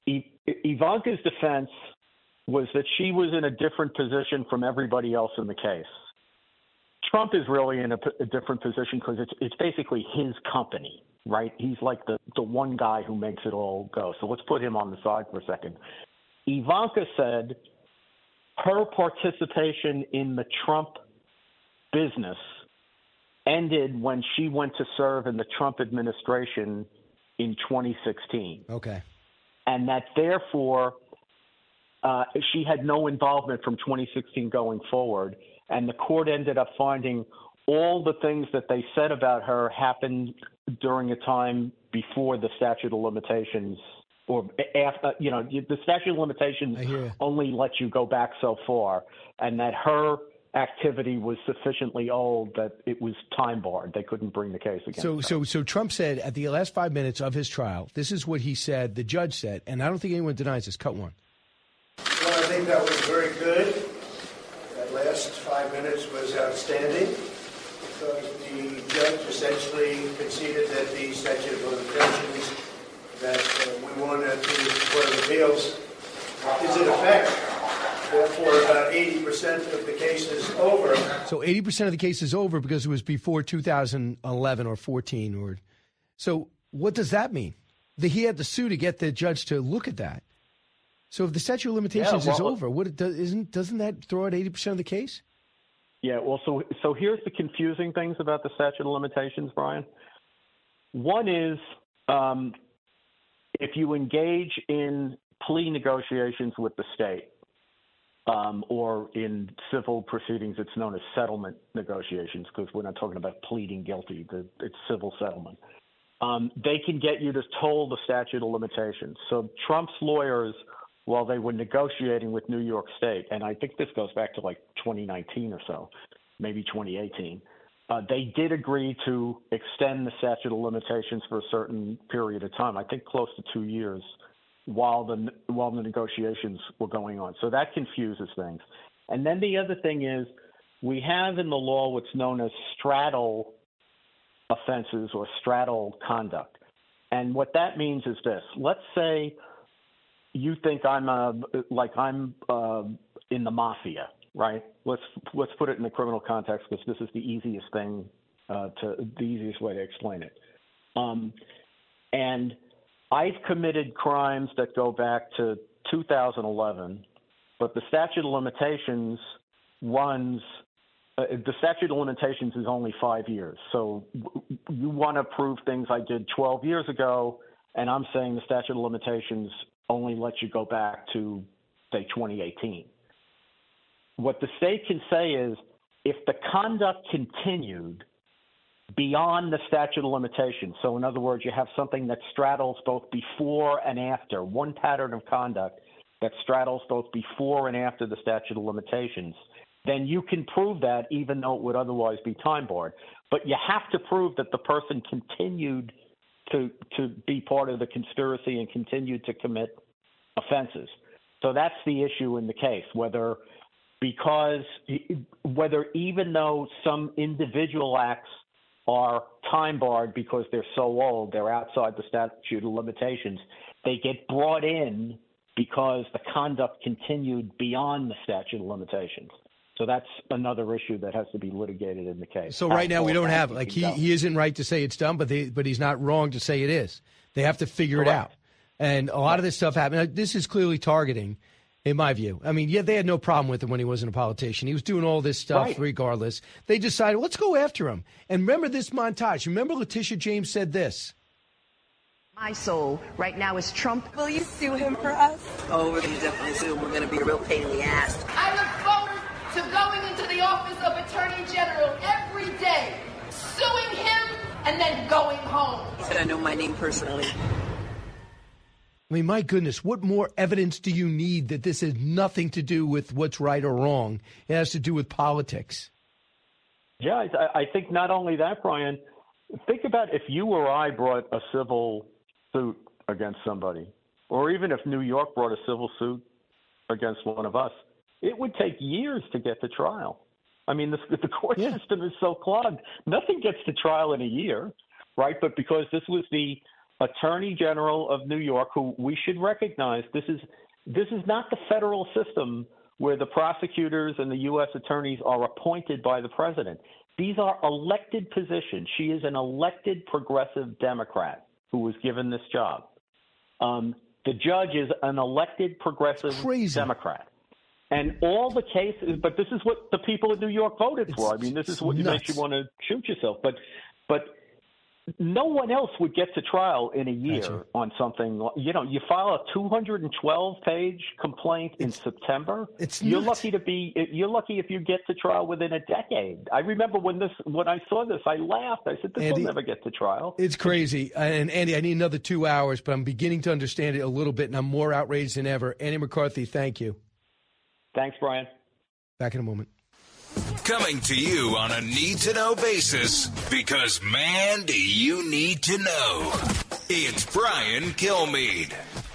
E: Ivanka's defense was that she was in a different position from everybody else in the case. Trump is really in a different position because it's basically his company, right? He's like the one guy who makes it all go. So let's put him on the side for a second. Ivanka said her participation in the Trump business ended when she went to serve in the Trump administration in 2016.
B: Okay.
E: And that therefore she had no involvement from 2016 going forward. And the court ended up finding all the things that they said about her happened during a time before the statute of limitations, or after, the statute of limitations only lets you go back so far, and that her activity was sufficiently old that it was time barred. They couldn't bring the case against her.
B: So Trump said at the last 5 minutes of his trial, this is what he said, the judge said, and I don't think anyone denies this. Cut one.
H: Well, I think that was very good. That last 5 minutes was outstanding because the judge essentially conceded that the statute of limitations that we wanted to the Court of Appeals is in effect. Therefore, about 80% of the case is over.
B: So 80% of the case is over because it was before 2011 or 14. So what does that mean? He had to sue to get the judge to look at that. So if the statute of limitations is over, doesn't that throw out 80% of the case?
E: Yeah, well, so here's the confusing things about the statute of limitations, Brian. One is if you engage in plea negotiations with the state, or in civil proceedings, it's known as settlement negotiations because we're not talking about pleading guilty. It's civil settlement. They can get you to toll the statute of limitations. So Trump's lawyers, while they were negotiating with New York State, and I think this goes back to like 2019 or so, maybe 2018, they did agree to extend the statute of limitations for a certain period of time, I think close to 2 years, while the negotiations were going on. So that confuses things. And then the other thing is we have in the law what's known as straddle offenses or straddle conduct. And what that means is this. Let's say you think I'm in the mafia, right? Let's put it in the criminal context because this is the easiest way to explain it. And I've committed crimes that go back to 2011, but the statute of limitations is only 5 years. So you want to prove things I did 12 years ago, and I'm saying the statute of limitations only lets you go back to, say, 2018. What the state can say is if the conduct continued beyond the statute of limitations, so in other words, you have something that straddles both before and after, one pattern of conduct that straddles both before and after the statute of limitations, then you can prove that even though it would otherwise be time barred. But you have to prove that the person continued to be part of the conspiracy and continued to commit offenses. So that's the issue in the case, whether even though some individual acts are time barred because they're so old, they're outside the statute of limitations, they get brought in because the conduct continued beyond the statute of limitations. So that's another issue that has to be litigated in the case.
B: So right now we don't have, he isn't right to say it's done, but he's not wrong to say it is. They have to figure it out. And a lot of this stuff happened. This is clearly targeting, in my view. I mean, yeah, they had no problem with him when he wasn't a politician. He was doing all this stuff regardless. They decided, let's go after him. And remember this montage. Remember Letitia James said this.
K: My soul right now is Trump.
N: Will you sue him for us?
K: Oh, we're going to definitely sue him. We're going to be a real pain in the ass.
N: I look forward to going into the office of Attorney General every day, suing him, and then going home.
K: He said I know my name personally.
B: I mean, my goodness, what more evidence do you need that this has nothing to do with what's right or wrong? It has to do with politics.
E: Yeah, I think not only that, Brian, think about if you or I brought a civil suit against somebody, or even if New York brought a civil suit against one of us, it would take years to get to trial. I mean, the court system is so clogged. Nothing gets to trial in a year, right? But because this was the Attorney General of New York, who we should recognize this is not the federal system where the prosecutors and the U.S. attorneys are appointed by the president. These are elected positions. She is an elected progressive Democrat who was given this job. The judge is an elected progressive Democrat. And all the cases, but this is what the people of New York voted for. I mean, this is what makes you want to shoot yourself. But no one else would get to trial in a year on something. You know, you file a 212-page complaint in September. You're lucky if you get to trial within a decade. I remember when I saw this, I laughed. I said, "This will never get to trial."
B: It's crazy. And Andy, I need another 2 hours, but I'm beginning to understand it a little bit, and I'm more outraged than ever. Andy McCarthy, thank you.
E: Thanks, Brian.
B: Back in a moment.
A: Coming to you on a need-to-know basis, because, man, do you need to know. It's Brian Kilmeade.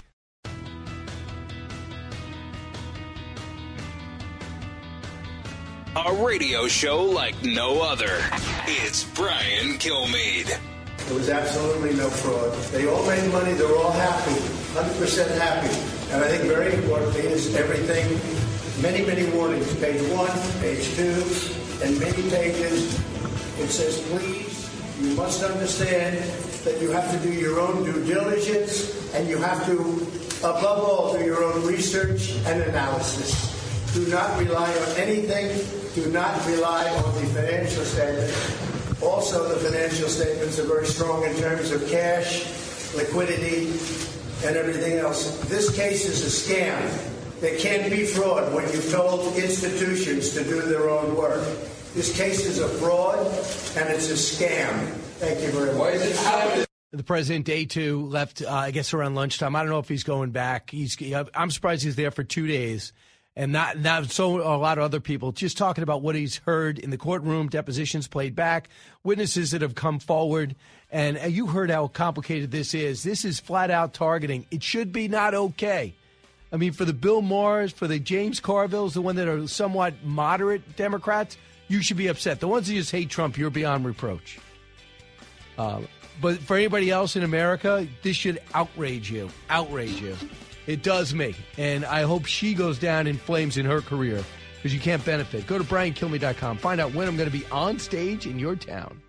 A: A radio show like no other. It's Brian Kilmeade.
H: There was absolutely no fraud. They all made money. They're all happy, 100% happy. And I think very importantly is everything. Many, many warnings. Page 1, page 2, and many pages. It says, please, you must understand that you have to do your own due diligence, and you have to, above all, do your own research and analysis. Do not rely on anything. Do not rely on the financial statements. Also, the financial statements are very strong in terms of cash, liquidity, and everything else. This case is a scam. There can't be fraud when you've told institutions to do their own work. This case is a fraud, and it's a scam. Thank you very much.
B: The president, day 2, left, I guess, around lunchtime. I don't know if he's going back. I'm surprised he's there for 2 days. And not so a lot of other people just talking about what he's heard in the courtroom, depositions played back, witnesses that have come forward. And you heard how complicated this is. This is flat-out targeting. It should be not okay. I mean, for the Bill Maher's, for the James Carvilles, the one that are somewhat moderate Democrats, you should be upset. The ones who just hate Trump, you're beyond reproach. But for anybody else in America, this should outrage you. Outrage you. It does me. And I hope she goes down in flames in her career because you can't benefit. Go to BrianKilmeade.com. Find out when I'm going to be on stage in your town.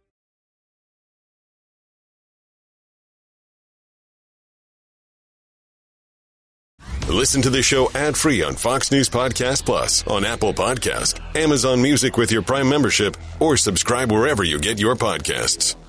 J: Listen to the show ad-free on Fox News Podcast Plus, on Apple Podcast, Amazon Music with your Prime membership, or subscribe wherever you get your podcasts.